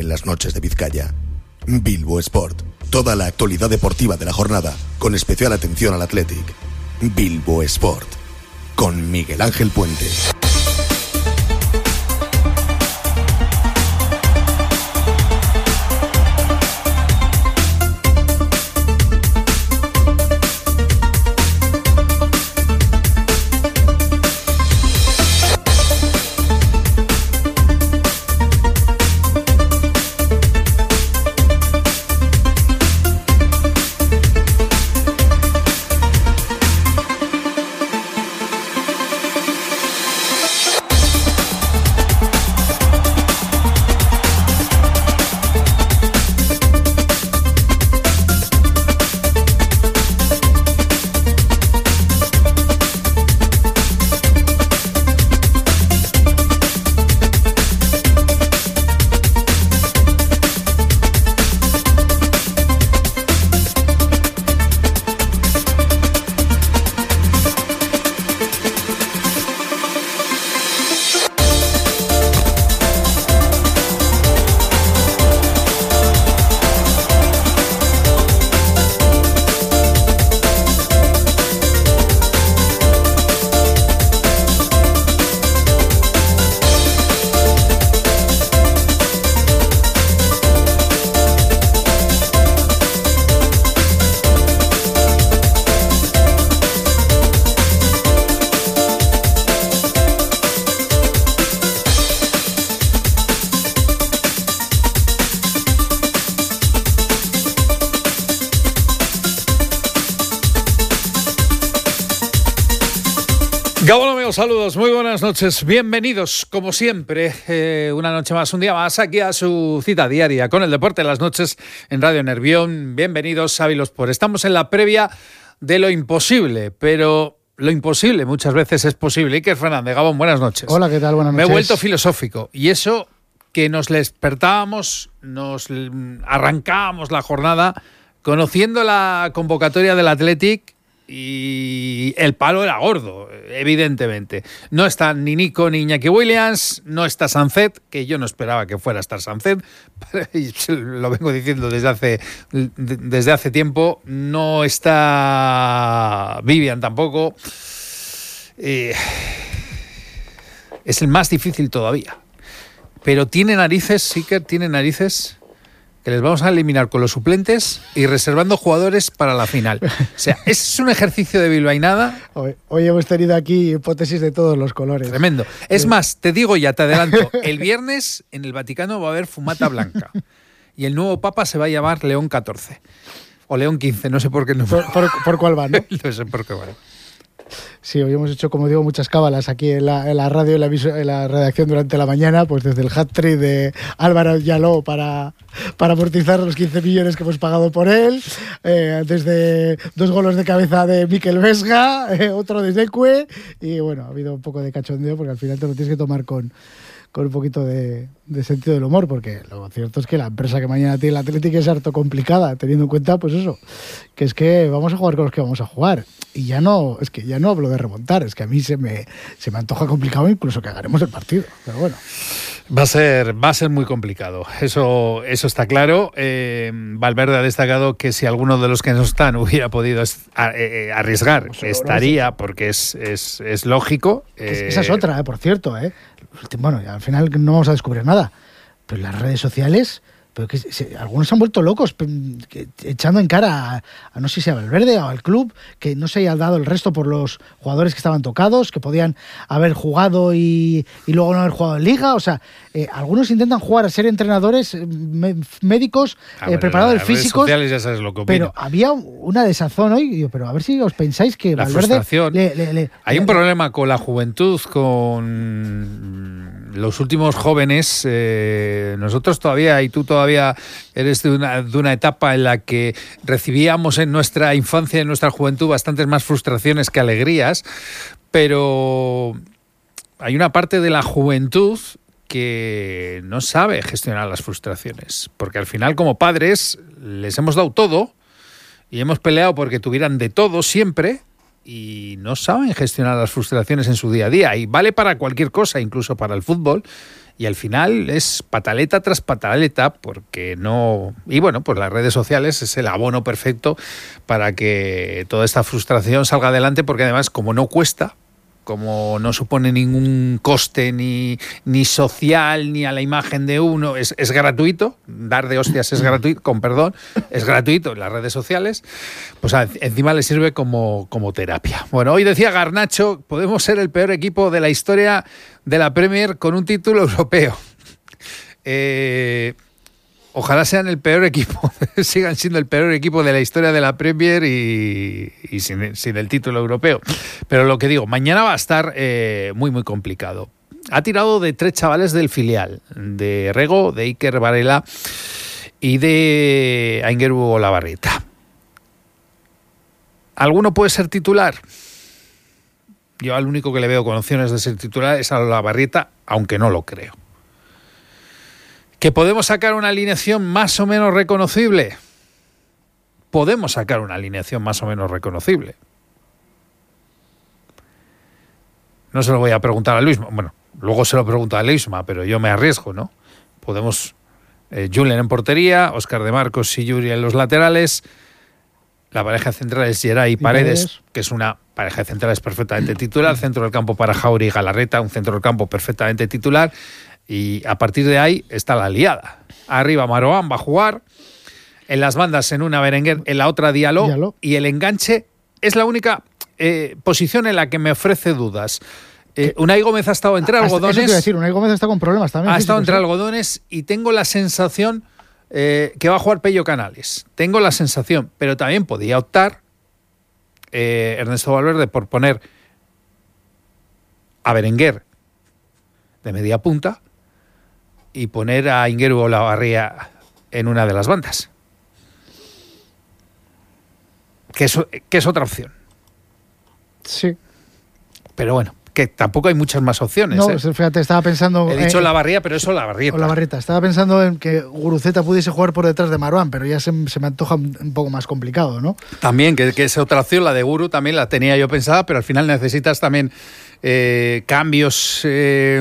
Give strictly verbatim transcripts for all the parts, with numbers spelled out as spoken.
en las noches de Vizcaya. Bilbo Sport. Toda la actualidad deportiva de la jornada, con especial atención al Athletic. Bilbo Sport. Con Miguel Ángel Puente. Gabón, amigos, saludos, muy buenas noches, bienvenidos como siempre, eh, una noche más, un día más, aquí a su cita diaria con el deporte en las noches en Radio Nervión. Bienvenidos a Bilosport. Estamos en la previa de lo imposible, pero lo imposible muchas veces es posible. Iker Fernández, Gabón, buenas noches. Hola, ¿qué tal? Buenas noches. Me he vuelto filosófico y eso que nos despertábamos, nos arrancábamos la jornada conociendo la convocatoria del Athletic. Y el palo era gordo, evidentemente. No está ni Nico ni Iñaki Williams, no está Sancet, que yo no esperaba que fuera a estar Sancet, lo vengo diciendo desde hace, desde hace tiempo. No está Vivian tampoco. Eh, es el más difícil todavía. Pero tiene narices, Siker, tiene narices que les vamos a eliminar con los suplentes y reservando jugadores para la final. O sea, es un ejercicio de bilbainada. Hoy, hoy hemos tenido aquí hipótesis de todos los colores. Tremendo. Es sí. más, te digo ya, te adelanto, el viernes en el Vaticano va a haber fumata blanca y el nuevo Papa se va a llamar León catorce o León quince, no sé por qué no. Por, por, por cuál va, ¿no? No sé por qué va. Sí, hoy hemos hecho, como digo, muchas cábalas aquí en la, en la radio y en la, en la redacción durante la mañana, pues desde el hat-trick de Álvaro Yaló para, para amortizar los quince millones que hemos pagado por él, eh, desde dos goles de cabeza de Mikel Vesga, eh, otro de Zecue, y bueno, ha habido un poco de cachondeo porque al final te lo tienes que tomar con, con un poquito de, de sentido del humor, porque lo cierto es que la empresa que mañana tiene el Atlético es harto complicada, teniendo en cuenta, pues eso, que es que vamos a jugar con los que vamos a jugar. Y ya no, es que ya no hablo de remontar, es que a mí se me, se me antoja complicado incluso que ganemos el partido, pero bueno. Va a ser, va a ser muy complicado, eso, eso está claro. Eh, Valverde ha destacado que si alguno de los que no están hubiera podido arriesgar, pues estaría, porque es, es, es lógico. Eh, Esa es otra, eh, por cierto. Eh. Bueno, al final no vamos a descubrir nada, pero las redes sociales... Pero que se, algunos se han vuelto locos que, echando en cara a, a no sé si a Valverde o al club, que no se haya dado el resto por los jugadores que estaban tocados, que podían haber jugado y, y luego no haber jugado en Liga. O sea, eh, algunos intentan jugar a ser entrenadores, me, médicos, ah, eh, bueno, preparadores las físicos. Redes sociales ya sabes lo que opino. Pero había una desazón hoy, yo, pero a ver si os pensáis que la Valverde... frustración. Le, le, le, Hay le, un problema con la juventud, con los últimos jóvenes. Eh, nosotros todavía, y tú todavía eres de una, de una etapa en la que recibíamos en nuestra infancia y en nuestra juventud bastantes más frustraciones que alegrías, pero hay una parte de la juventud que no sabe gestionar las frustraciones, porque al final como padres les hemos dado todo y hemos peleado porque tuvieran de todo siempre, y no saben gestionar las frustraciones en su día a día. Y vale para cualquier cosa, incluso para el fútbol. Y al final es pataleta tras pataleta, porque no... Y bueno, pues las redes sociales es el abono perfecto para que toda esta frustración salga adelante, porque además, como no cuesta, como no supone ningún coste ni, ni social, ni a la imagen de uno, es, es gratuito, dar de hostias es gratuito, con perdón, es gratuito en las redes sociales, pues encima le sirve como, como terapia. Bueno, hoy decía Garnacho, podemos ser el peor equipo de la historia de la Premier con un título europeo. Eh... Ojalá sean el peor equipo, sigan siendo el peor equipo de la historia de la Premier y, y sin, sin el título europeo. Pero lo que digo, mañana va a estar eh, muy, muy complicado. Ha tirado de tres chavales del filial, de Rego, de Iker Varela y de Aingeru Olabarrieta. ¿Alguno puede ser titular? Yo al único que le veo con opciones de ser titular es a Olabarrieta, aunque no lo creo. ¿Que podemos sacar una alineación más o menos reconocible? Podemos sacar una alineación más o menos reconocible. No se lo voy a preguntar a Luisma. Bueno, luego se lo pregunto a Luisma, pero yo me arriesgo, ¿no? Podemos... Eh, Julen en portería, Óscar de Marcos y Yuri en los laterales. La pareja central es Geray y Paredes, Paredes, que es una pareja de centrales perfectamente titular. Centro del campo para Jauri y Galarreta, un centro del campo perfectamente titular. Y a partir de ahí está la liada. Arriba Marouane va a jugar, en las bandas en una Berenguer, en la otra Diallo, Diallo. Y el enganche es la única eh, posición en la que me ofrece dudas. Eh, Unai Gómez ha estado entre algodones. Eso te iba a decir, Unai Gómez está con problemas también. Ha estado entre algodones y tengo la sensación eh, que va a jugar Pello Canales. Tengo la sensación, pero también podía optar eh, Ernesto Valverde por poner a Berenguer de media punta y poner a Aingeru Olabarria en una de las bandas. Que es, que es otra opción. Sí. Pero bueno, que tampoco hay muchas más opciones. No, ¿eh? Fíjate, estaba pensando... He dicho eh, Olabarria, pero es Olabarrieta. Olabarrieta. Estaba pensando en que Guruceta pudiese jugar por detrás de Marouane, pero ya se, se me antoja un poco más complicado, ¿no? También, que, que es otra opción, la de Guru, también la tenía yo pensada, pero al final necesitas también eh, cambios... Eh,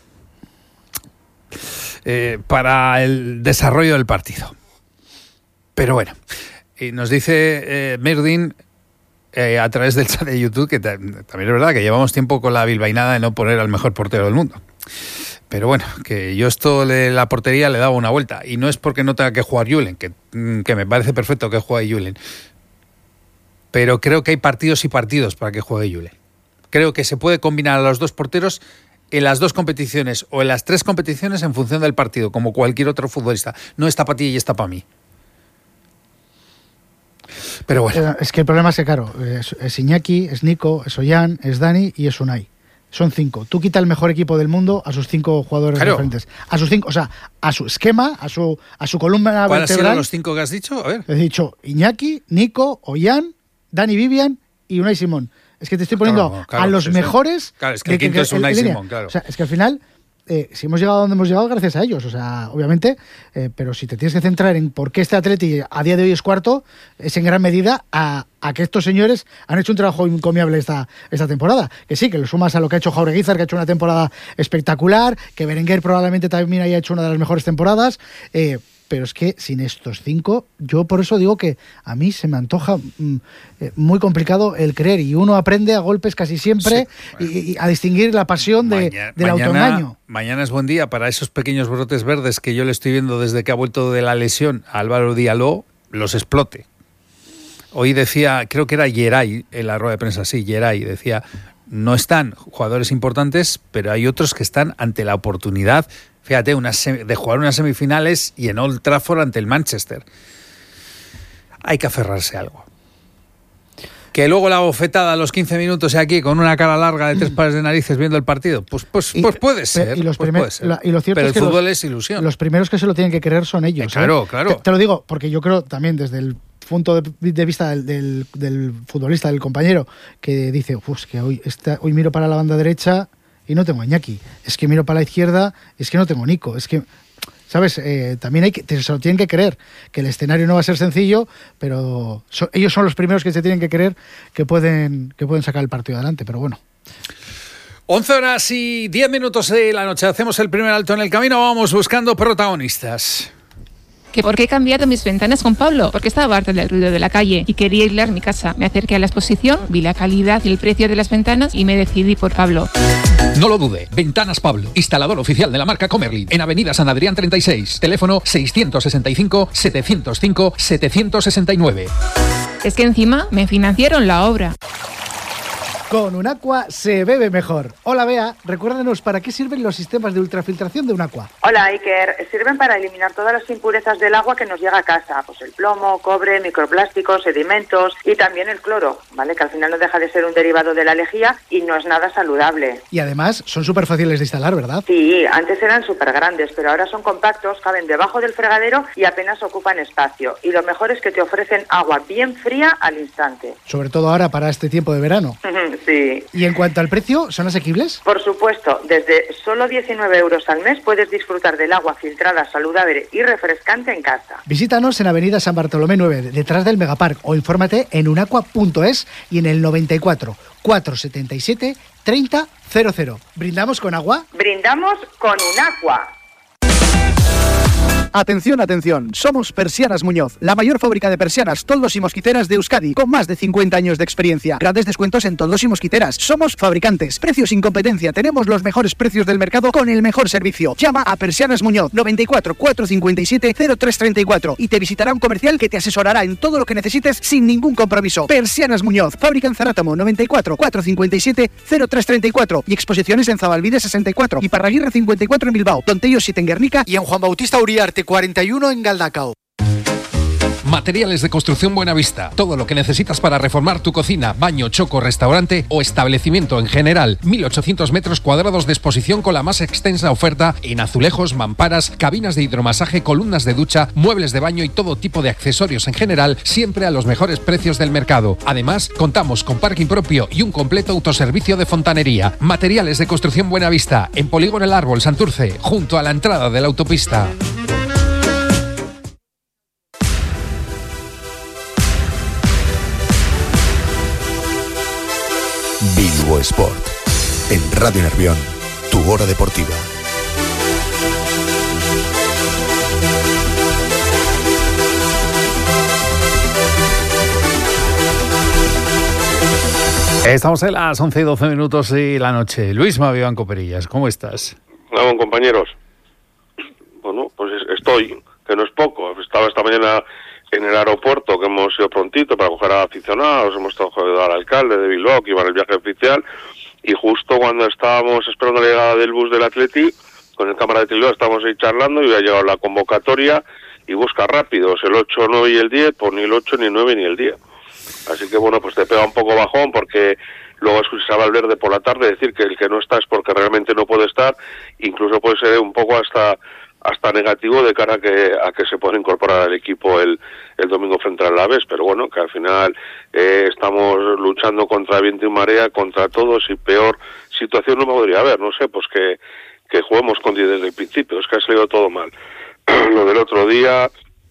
Eh, para el desarrollo del partido. Pero bueno, y nos dice eh, Merdin eh, a través del chat de YouTube que t- también es verdad que llevamos tiempo con la bilbainada de no poner al mejor portero del mundo. Pero bueno, que yo esto de la portería le daba una vuelta. Y no es porque no tenga que jugar Julen, que, que me parece perfecto que juegue Julen. Pero creo que hay partidos y partidos para que juegue Julen. Creo que se puede combinar a los dos porteros en las dos competiciones o en las tres competiciones en función del partido, como cualquier otro futbolista. No está para ti y está para mí. Pero bueno. Es que el problema es que, claro, es, es Iñaki, es Nico, es Ollán, es Dani y es Unai. Son cinco. Tú quita el mejor equipo del mundo a sus cinco jugadores claro. diferentes. A sus cinco, o sea, a su esquema, a su, a su columna ¿Cuáles vertebral. han sido los cinco que has dicho? A ver. He dicho Iñaki, Nico, Ollán, Dani Vivian y Unai Simón. Es que te estoy poniendo claro, claro, a los sí, mejores. Sí. Claro, es que el quinto que, que, es Unai Simón, claro. O sea, es que al final, eh, si hemos llegado a donde hemos llegado, gracias a ellos. O sea, obviamente, eh, pero si te tienes que centrar en por qué este Atleti a día de hoy es cuarto, es en gran medida a, a que estos señores han hecho un trabajo encomiable esta, esta temporada. Que sí, que lo sumas a lo que ha hecho Jaureguizar, que ha hecho una temporada espectacular, que Berenguer probablemente también haya hecho una de las mejores temporadas. Eh, pero es que sin estos cinco, yo por eso digo que a mí se me antoja mm, eh, muy complicado el creer, y uno aprende a golpes casi siempre sí, bueno. y, y a distinguir la pasión de, Maña, del mañana, autoengaño. Mañana es buen día para esos pequeños brotes verdes que yo le estoy viendo desde que ha vuelto de la lesión a Álvaro Diallo, los explote. Hoy decía, creo que era Geray en la rueda de prensa, sí, Geray, decía, no están jugadores importantes, pero hay otros que están ante la oportunidad. Fíjate, una sem- de jugar unas semifinales y en Old Trafford ante el Manchester. Hay que aferrarse a algo. Que luego la bofetada a los quince minutos aquí con una cara larga de tres pares de narices viendo el partido, pues, pues, pues puede ser. Y los pues primer, puede ser. La, y lo cierto Pero es que el fútbol los, es ilusión. Los primeros que se lo tienen que creer son ellos. Eh, claro, ¿eh? claro. Te, te lo digo porque yo creo también desde el punto de, de vista del, del, del futbolista, del compañero, que dice, uff, que hoy, esta, hoy miro para la banda derecha y no tengo a Iñaki. Es que miro para la izquierda, es que no tengo Nico. Es que ¿sabes? Eh, también hay que, se lo tienen que creer, que el escenario no va a ser sencillo, pero so, ellos son los primeros que se tienen que creer que pueden, que pueden sacar el partido adelante, pero bueno. once horas y diez minutos de la noche. Hacemos el primer alto en el camino. Vamos buscando protagonistas. ¿Que por qué he cambiado mis ventanas con Pablo? Porque estaba harta del ruido de la calle y quería aislar mi casa. Me acerqué a la exposición, vi la calidad y el precio de las ventanas y me decidí por Pablo. No lo dude, Ventanas Pablo, instalador oficial de la marca Comerlin, en Avenida San Adrián treinta y seis, teléfono seiscientos sesenta y cinco, setecientos cinco, setecientos sesenta y nueve. Es que encima me financiaron la obra. Con Unaqua se bebe mejor. Hola Bea, recuérdanos para qué sirven los sistemas de ultrafiltración de Unaqua. Hola Iker, sirven para eliminar todas las impurezas del agua que nos llega a casa, pues el plomo, cobre, microplásticos, sedimentos y también el cloro, ¿vale? Que al final no deja de ser un derivado de la lejía y no es nada saludable. Y además son súper fáciles de instalar, ¿verdad? Sí, antes eran súper grandes, pero ahora son compactos, caben debajo del fregadero y apenas ocupan espacio. Y lo mejor es que te ofrecen agua bien fría al instante. Sobre todo ahora para este tiempo de verano. Sí. ¿Y en cuanto al precio, son asequibles? Por supuesto, desde solo diecinueve euros al mes puedes disfrutar del agua filtrada, saludable y refrescante en casa. Visítanos en Avenida San Bartolomé nueve, detrás del Megapark, o infórmate en unaqua punto es y en el noventa y cuatro, cuatrocientos setenta y siete, treinta cero cero. ¿Brindamos con agua? Brindamos con Unaqua. Atención, atención, somos Persianas Muñoz, la mayor fábrica de persianas, toldos y mosquiteras de Euskadi, con más de cincuenta años de experiencia. Grandes descuentos en toldos y mosquiteras. Somos fabricantes, precios sin competencia, tenemos los mejores precios del mercado con el mejor servicio. Llama a Persianas Muñoz, noventa y cuatro, cuatrocientos cincuenta y siete, cero tres treinta y cuatro y te visitará un comercial que te asesorará en todo lo que necesites sin ningún compromiso. Persianas Muñoz, fábrica en Zarátamo, noventa y cuatro, cuatrocientos cincuenta y siete, cero tres treinta y cuatro y exposiciones en Zabalbide sesenta y cuatro y Parraguirre cincuenta y cuatro en Bilbao, Tontello siete en Guernica y en Juan Bautista Uriarte cuarenta y uno en Galdacao. Materiales de Construcción Buenavista. Todo lo que necesitas para reformar tu cocina, baño, choco, restaurante o establecimiento en general. mil ochocientos metros cuadrados de exposición con la más extensa oferta en azulejos, mamparas, cabinas de hidromasaje, columnas de ducha, muebles de baño y todo tipo de accesorios en general, siempre a los mejores precios del mercado. Además, contamos con parking propio y un completo autoservicio de fontanería. Materiales de Construcción Buenavista, en Polígono El Árbol, Santurce, junto a la entrada de la autopista. Bilbo Sport. En Radio Nervión, tu hora deportiva. Estamos en las once y doce minutos de la noche. Luisma Vivanco Perillas, ¿cómo estás? Hola, compañeros. Bueno, pues estoy, que no es poco. Estaba esta mañana en el aeropuerto, que hemos ido prontito para coger a aficionados, hemos cogido al alcalde de Bilbao, que iba en el viaje oficial, y justo cuando estábamos esperando la llegada del bus del Atleti, con el cámara de Tilbao estábamos ahí charlando y ha llegado la convocatoria y busca rápidos, el ocho, nueve y el diez, pues ni el ocho, ni el nueve, ni el diez. Así que bueno, pues te pega un poco bajón porque luego escuchas a Valverde por la tarde decir que el que no está es porque realmente no puede estar, incluso puede ser un poco hasta hasta negativo de cara a que a que se pueda incorporar al equipo el, el domingo frente al Alavés, pero bueno, que al final eh, estamos luchando contra viento y marea, contra todos, y peor situación no podría haber, no sé, pues que, que juguemos con diez desde el principio, es que ha salido todo mal. Lo del otro día,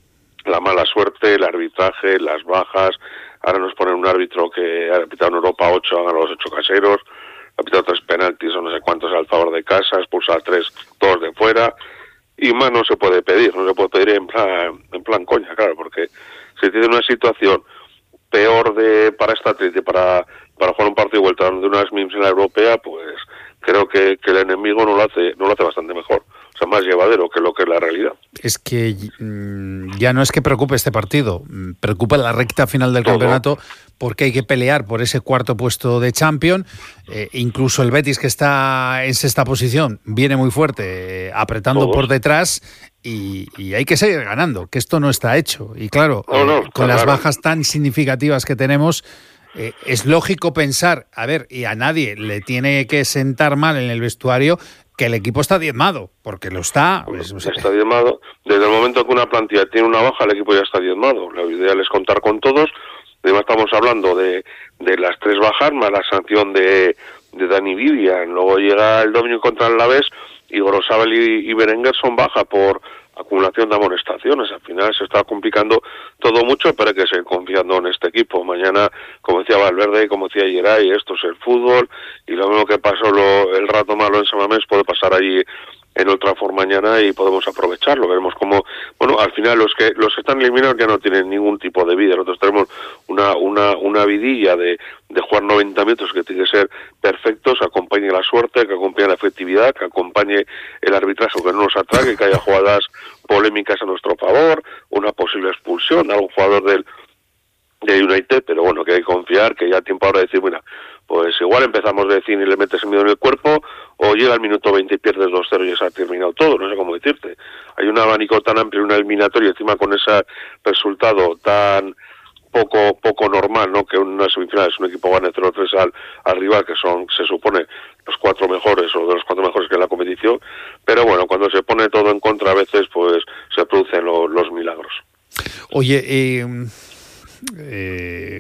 la mala suerte, el arbitraje, las bajas, ahora nos ponen un árbitro que ha pitado en Europa ocho, han ganado los ocho caseros, ha pitado tres penaltis o no sé cuántos al favor de casa, expulsa a tres, todos de fuera. Y más no se puede pedir, no se puede pedir en plan, en plan coña, claro, porque si tiene una situación peor de para esta Atleti, para para jugar un partido de vuelta de unas mims en la europea, pues creo que, que el enemigo no lo hace no lo hace bastante mejor, o sea, más llevadero que lo que es la realidad. Es que mmm, ya no es que preocupe este partido, preocupa la recta final del Todo. campeonato, porque hay que pelear por ese cuarto puesto de Champions. Eh, incluso el Betis, que está en sexta posición, viene muy fuerte, eh, apretando Todos. por detrás, y, y hay que seguir ganando, que esto no está hecho. Y claro, no, no, eh, con las claro. bajas tan significativas que tenemos, eh, es lógico pensar, a ver, y a nadie le tiene que sentar mal en el vestuario que el equipo está diezmado, porque lo está. Pues, pues, está diezmado. Desde el momento que una plantilla tiene una baja, el equipo ya está diezmado. Lo ideal es contar con todos. Además estamos hablando de, de las tres bajas, más la sanción de, de Dani Vivian. Luego llega el domingo contra el Alavés y Gorosabel y, y Berenguer son baja por acumulación de amonestaciones. Al final se está complicando todo mucho, pero hay que seguir confiando en este equipo. Mañana, como decía Valverde, como decía Geray, esto es el fútbol, y lo mismo que pasó lo, el rato malo en San Mamés puede pasar allí en Old Trafford mañana y podemos aprovecharlo. Veremos cómo, bueno, al final los que los que están eliminados ya no tienen ningún tipo de vida. Nosotros tenemos una una una vidilla de, de jugar noventa minutos que tiene que ser perfectos, que acompañe la suerte, que acompañe la efectividad, que acompañe el arbitraje, que no nos atraque, que haya jugadas polémicas a nuestro favor, una posible expulsión de algún jugador del de United, pero bueno, que hay que confiar, que ya a tiempo ahora de decir, mira, pues igual empezamos de cine y le metes el miedo en el cuerpo, o llega al minuto veinte y pierdes dos cero y ya se ha terminado todo, no sé cómo decirte. Hay un abanico tan amplio, una eliminatoria, encima con ese resultado tan poco poco normal, ¿no? Que una semifinal es un equipo gane cero tres al, al rival, que son, se supone, los cuatro mejores, o de los cuatro mejores que en la competición, pero bueno, cuando se pone todo en contra a veces, pues se producen lo, los milagros. Oye, eh... Eh,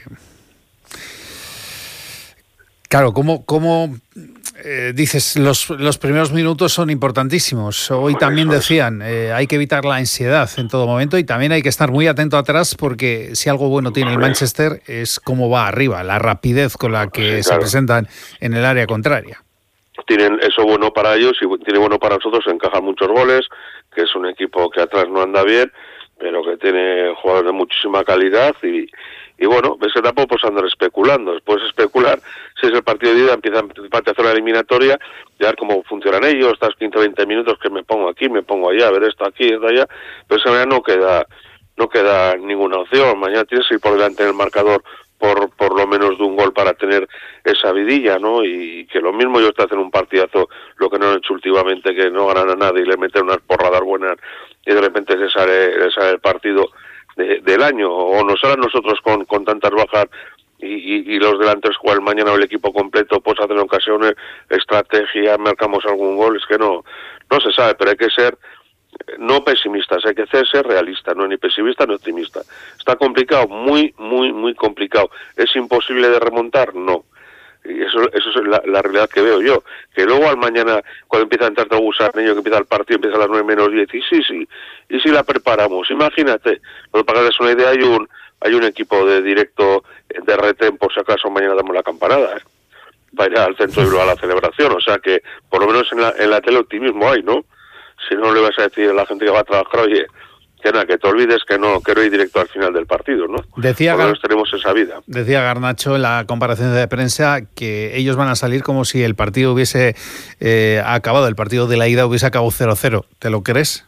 claro, ¿cómo, cómo eh, dices, los, los primeros minutos son importantísimos? Hoy también decían, eh, hay que evitar la ansiedad en todo momento y también hay que estar muy atento atrás, porque si algo bueno tiene el Manchester es cómo va arriba, la rapidez con la que sí, se claro. presentan en el área contraria. Tienen eso bueno para ellos y tiene bueno para nosotros, encajan muchos goles, que es un equipo que atrás no anda bien, pero que tiene jugadores de muchísima calidad y, y bueno, esa etapa pues andar especulando, después especular, si es el partido de ida, empieza a hacer la eliminatoria, y a ver cómo funcionan ellos, estas quince o veinte minutos que me pongo aquí, me pongo allá, a ver esto aquí, esto allá, pero esa manera no queda, no queda ninguna opción. Mañana tienes que ir por delante en el marcador por por lo menos de un gol para tener esa vidilla, ¿no? Y que lo mismo ellos te hacen un partidazo, lo que no han hecho últimamente, que no ganan a nadie y le meten unas porradas buenas y de repente se sale, se sale el partido de, del año, o nos salen nosotros con, con tantas bajas y, y, y los delanteros juegan mañana o el equipo completo, pues hacen ocasiones, estrategia, marcamos algún gol, es que no, no se sabe, pero hay que ser no pesimistas, hay que ser realistas, no ni pesimista ni optimista. Está complicado, muy, muy, muy complicado. ¿Es imposible de remontar? No. Y eso, eso es la, la realidad que veo yo. Que luego al mañana, cuando empieza a entrar todo gusanillo, que empieza el partido, empieza a las nueve menos diez, y sí, sí, y si la preparamos, imagínate, para darles una idea, hay un hay un equipo de directo de retén, por si acaso mañana damos la campanada, ¿eh? Para ir al centro y a la celebración, o sea que por lo menos en la, en la tele optimismo hay, ¿no? Si no le vas a decir a la gente que va a trabajar, oye, que nada, que te olvides que no, que no hay directo al final del partido, ¿no? Decía, por lo menos tenemos esa vida. Decía Garnacho en la comparación de prensa que ellos van a salir como si el partido hubiese eh, acabado, el partido de la ida hubiese acabado cero cero. ¿Te lo crees?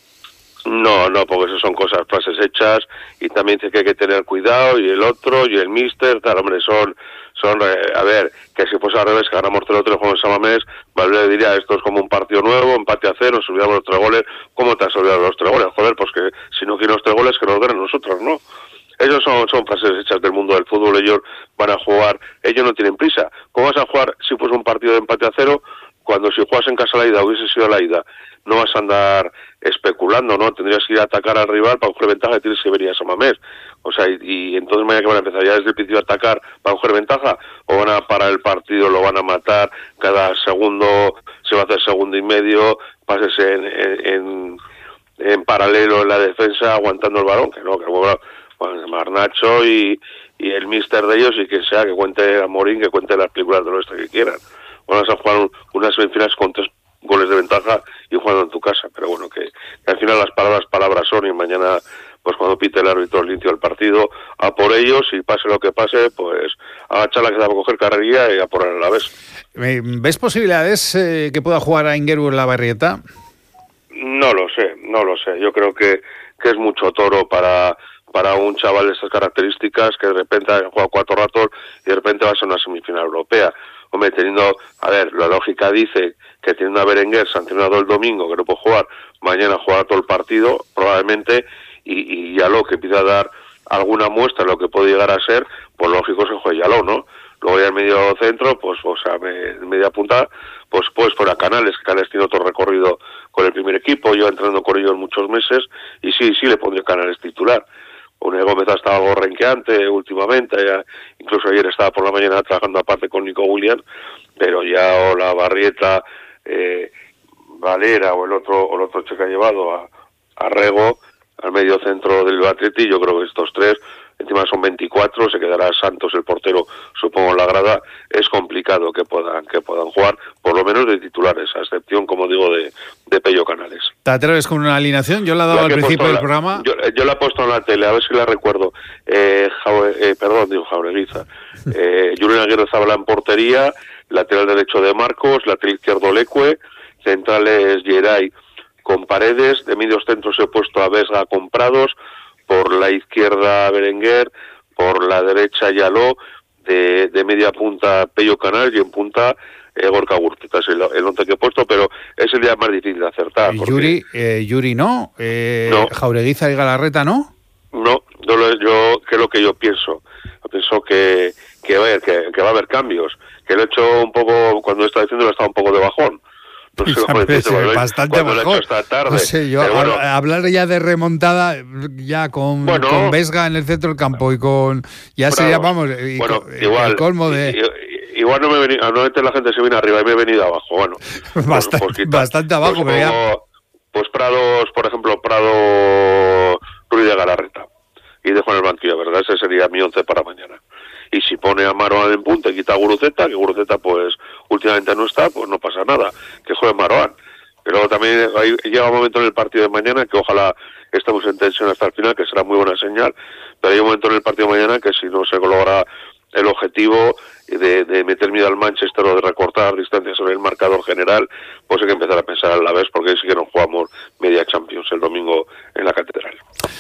No, no, porque eso son cosas, frases hechas, y también dice que hay que tener cuidado, y el otro, y el míster, tal, hombre, son, son, eh, a ver, que si fuese al revés, que ganamos cero tres con el San Mamés, Valverde diría, esto es como un partido nuevo, empate a cero, nos olvidamos los tres goles. ¿Cómo te has olvidado los tres goles? Joder, pues que si no quieren los tres goles, que nos den a nosotros, ¿no? Ellos son, son frases hechas del mundo del fútbol, ellos van a jugar, ellos no tienen prisa. ¿Cómo vas a jugar si fuese un partido de empate a cero, cuando si juegas en casa a la ida, hubiese sido a la ida, no vas a andar especulando, ¿no? Tendrías que ir a atacar al rival para coger ventaja y tienes que venir a San Mamés. O sea, y, y entonces mañana que van a empezar ya desde el principio a atacar para coger ventaja, o van a parar el partido, lo van a matar, cada segundo se va a hacer segundo y medio, pases en, en, en, en paralelo en la defensa aguantando el balón, que no, que bueno, Garnacho y, y el míster de ellos y que sea, que cuente a Morín, que cuente las películas de nuestra que quieran. Vamos a jugar un, unas semifinales con tres goles de ventaja y jugando en tu casa, pero bueno, que, que al final las palabras palabras son, y mañana pues cuando pite el árbitro limpio el partido, a por ellos, y pase lo que pase, pues agachar la que da para coger carrerilla y a por el Alavés. ¿Ves posibilidades eh, que pueda jugar a Ingeru en la Barrieta? No lo sé, no lo sé, yo creo que, que es mucho toro para para un chaval de estas características, que de repente ha jugado cuatro ratos y de repente va a ser una semifinal europea. Hombre, teniendo, a ver, la lógica dice que teniendo a Berenguer sancionado el domingo, que no puede jugar, mañana jugará todo el partido, probablemente, y, y Yaló, que empieza a dar alguna muestra de lo que puede llegar a ser, pues lógico se juega Yaló, ¿no? Luego ya en medio centro, pues, o sea, en media punta, pues pues fuera Canales, que Canales tiene otro recorrido con el primer equipo, yo entrenando con ellos muchos meses, y sí, sí le pondría Canales titular. Unai Gómez ha estado algo renqueante últimamente, ya, incluso ayer estaba por la mañana trabajando aparte con Nico Williams, pero ya o la Barrieta, eh, Valera o el otro o el otro che que ha llevado a, Arrego, al medio centro del Atleti, yo creo que estos tres, encima son veinticuatro, se quedará Santos, el portero, supongo, en la grada. Es complicado que puedan que puedan jugar, por lo menos de titulares, a excepción, como digo, de, de Pello Canales. ¿Te atreves con una alineación? Yo la he dado al principio del la, programa. Yo, yo la he puesto en la tele, a ver si la recuerdo. Eh, Jaue, eh, perdón, digo Jaureguiza. Eh, Julián Aguirre Zabala en portería, lateral derecho de Marcos, lateral izquierdo Leque, centrales Geray con Paredes, de medios centros he puesto a Vesga con Prados, por la izquierda Berenguer, por la derecha Yaló, de, de media punta Pello Canal y en punta eh, Gorka Gurteta. Es el, el once que he puesto, pero es el día más difícil de acertar. Porque... Yuri, eh, Yuri no, eh, no. Jaureguiza y Galarreta no. No, yo, lo, yo ¿qué es lo que yo pienso? Yo pienso que, que, a ver, que, que va a haber cambios, que lo he hecho un poco, cuando está diciendo lo he estado un poco de bajón. No sé cómo decirlo, bastante mejor. Tarde. No sé, yo bueno, hablar ya de remontada ya con, bueno, con Vesga en el centro del campo y con ya bueno, sería, vamos, y bueno, con, igual, el colmo de... Y, igual no me he venido, normalmente la gente se viene arriba y me he venido abajo, bueno. bastante, pues, pues, bastante abajo, pues, pero ya... Pues Prados, por ejemplo, Prado, Ruiz de Galarreta. Y dejo en el banquillo, ¿verdad? Ese sería mi once para mañana. Y si pone a Maroán en punta y quita a Guruceta, que Guruceta pues últimamente no está, pues no pasa nada, que juegue Maroán. Pero también hay, llega un momento en el partido de mañana que ojalá estemos en tensión hasta el final, que será muy buena señal, pero hay un momento en el partido de mañana que si no se logra el objetivo de, de meter miedo al Manchester o de recortar distancias sobre el marcador general, pues hay que empezar a pensar a la vez, porque sí que nos jugamos media Champions el domingo en la Catedral.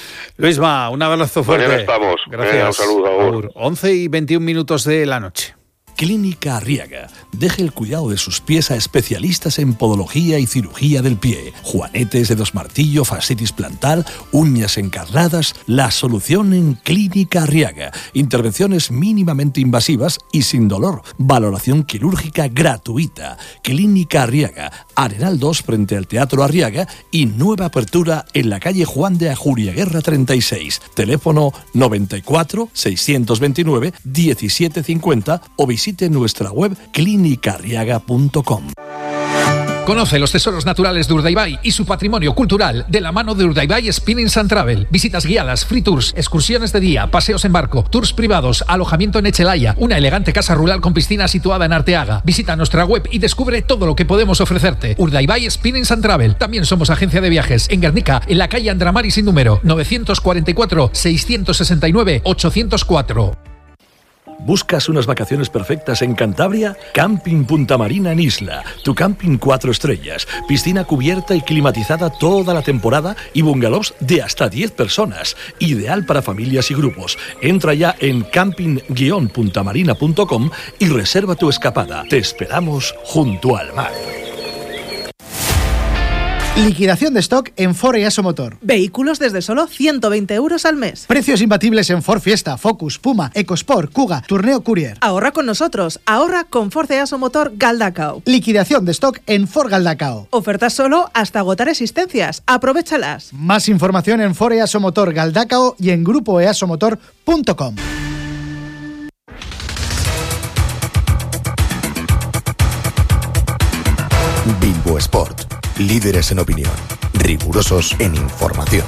Luisma, un abrazo fuerte. Mañana estamos. Gracias. Eh, un saludo. Agur. once y veintiún minutos de la noche. Clínica Arriaga. Deje el cuidado de sus pies a especialistas en podología y cirugía del pie. Juanetes, dedos martillo, fascitis plantar, uñas encarnadas. La solución en Clínica Arriaga. Intervenciones mínimamente invasivas y sin dolor. Valoración quirúrgica gratuita. Clínica Arriaga. Arenal dos frente al Teatro Arriaga y nueva apertura en la calle Juan de Ajuriaguerra treinta y seis. Teléfono noventa y cuatro, seiscientos veintinueve, diecisiete cincuenta o visite nuestra web clínica arriaga punto com. Conoce los tesoros naturales de Urdaibai y su patrimonio cultural de la mano de Urdaibai Spinnings and Travel. Visitas guiadas, free tours, excursiones de día, paseos en barco, tours privados, alojamiento en Echelaya, una elegante casa rural con piscina situada en Arteaga. Visita nuestra web y descubre todo lo que podemos ofrecerte. Urdaibai Spinnings and Travel. También somos agencia de viajes en Guernica, en la calle Andramari sin número, novecientos cuarenta y cuatro, seiscientos sesenta y nueve, ochocientos cuatro. ¿Buscas unas vacaciones perfectas en Cantabria? Camping Punta Marina en Isla. Tu camping cuatro estrellas, piscina cubierta y climatizada toda la temporada y bungalows de hasta diez personas. Ideal para familias y grupos. Entra ya en camping guion punta marina punto com y reserva tu escapada. Te esperamos junto al mar. Liquidación de stock en Ford y Aso Motor. Vehículos desde solo ciento veinte euros al mes. Precios imbatibles en Ford Fiesta, Focus, Puma, EcoSport, Kuga, Tourneo Courier. Ahorra con nosotros. Ahorra con Ford y Aso Motor Galdacao. Liquidación de stock en Ford Galdacao. Ofertas solo hasta agotar existencias. Aprovéchalas. Más información en Ford y Aso Motor Galdacao y en grupo easomotor punto com. Bilbo Sport. Líderes en opinión, rigurosos en información.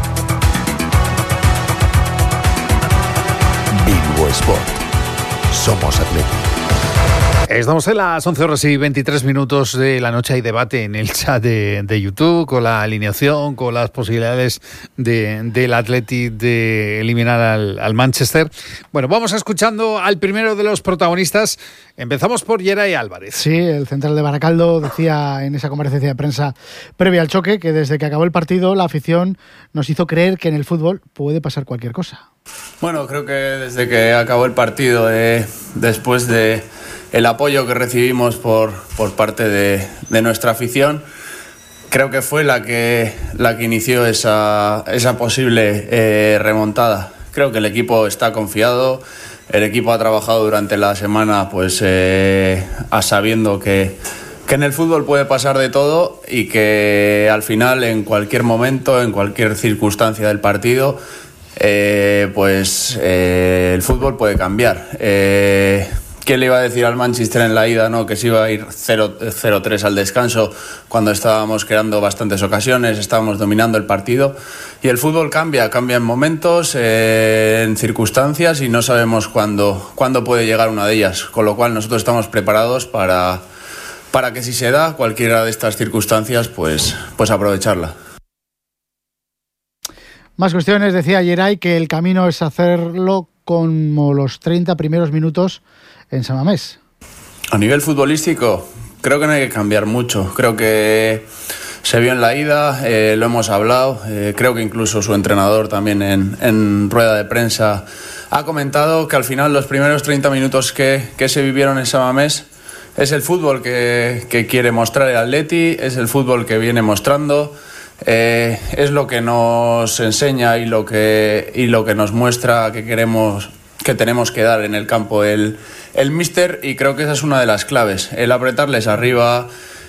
Bilbo Sport. Somos Atleti. Estamos en las once horas y veintitrés minutos de la noche. Hay debate en el chat de, de YouTube con la alineación, con las posibilidades de, del Atleti de eliminar al, al Manchester. Bueno, vamos escuchando al primero de los protagonistas. Empezamos por Geray Álvarez. Sí, el central de Baracaldo decía en esa comparecencia de prensa previa al choque que desde que acabó el partido la afición nos hizo creer que en el fútbol puede pasar cualquier cosa. Bueno, creo que desde que acabó el partido, eh, después de el apoyo que recibimos por, por parte de, de nuestra afición, creo que fue la que, la que inició esa, esa posible eh, remontada. Creo que el equipo está confiado, el equipo ha trabajado durante la semana pues eh, a sabiendo que, que en el fútbol puede pasar de todo y que al final, en cualquier momento, en cualquier circunstancia del partido, eh, pues eh, el fútbol puede cambiar. Eh, ¿quién le iba a decir al Manchester en la ida, no, que se iba a ir cero tres al descanso cuando estábamos creando bastantes ocasiones, estábamos dominando el partido? Y el fútbol cambia, cambia en momentos, eh, en circunstancias, y no sabemos cuándo, cuándo puede llegar una de ellas, con lo cual nosotros estamos preparados para, para que si se da cualquiera de estas circunstancias, pues, pues aprovecharla. Más cuestiones, decía Geray que el camino es hacerlo como los treinta primeros minutos en San Mamés. A nivel futbolístico, creo que no hay que cambiar mucho. Creo que se vio en la ida, eh, lo hemos hablado. Eh, creo que incluso su entrenador también en, en rueda de prensa ha comentado que al final los primeros treinta minutos que, que se vivieron en San Mamés es el fútbol que, que quiere mostrar el Atleti, es el fútbol que viene mostrando. Eh, es lo que nos enseña y lo que, y lo que nos muestra que queremos, que tenemos que dar en el campo el, el míster, y creo que esa es una de las claves, el apretarles arriba,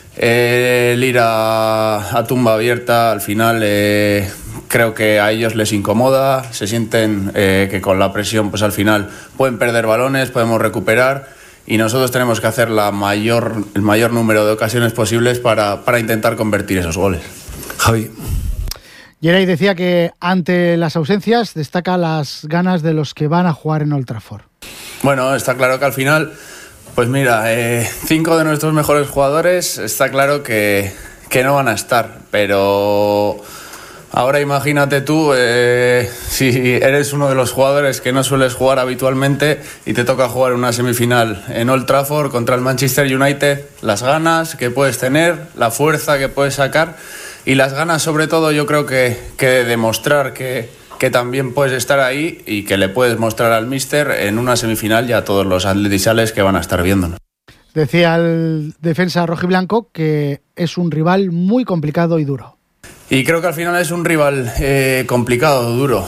eh, el ir a, a tumba abierta. Al final eh, creo que a ellos les incomoda, se sienten eh, que con la presión pues al final pueden perder balones, podemos recuperar, y nosotros tenemos que hacer la mayor, el mayor número de ocasiones posibles para, para intentar convertir esos goles. Javi. Geray decía que ante las ausencias destaca las ganas de los que van a jugar en Old Trafford. Bueno, está claro que al final, pues mira, eh, cinco de nuestros mejores jugadores está claro que, que no van a estar, pero ahora imagínate tú, eh, si eres uno de los jugadores que no sueles jugar habitualmente y te toca jugar una semifinal en Old Trafford contra el Manchester United, las ganas que puedes tener, la fuerza que puedes sacar, y las ganas sobre todo yo creo que, que de demostrar que, que también puedes estar ahí y que le puedes mostrar al míster en una semifinal y a todos los atletisales que van a estar viéndonos. Decía el defensa rojiblanco que es un rival muy complicado y duro. Y creo que al final es un rival eh, complicado, duro.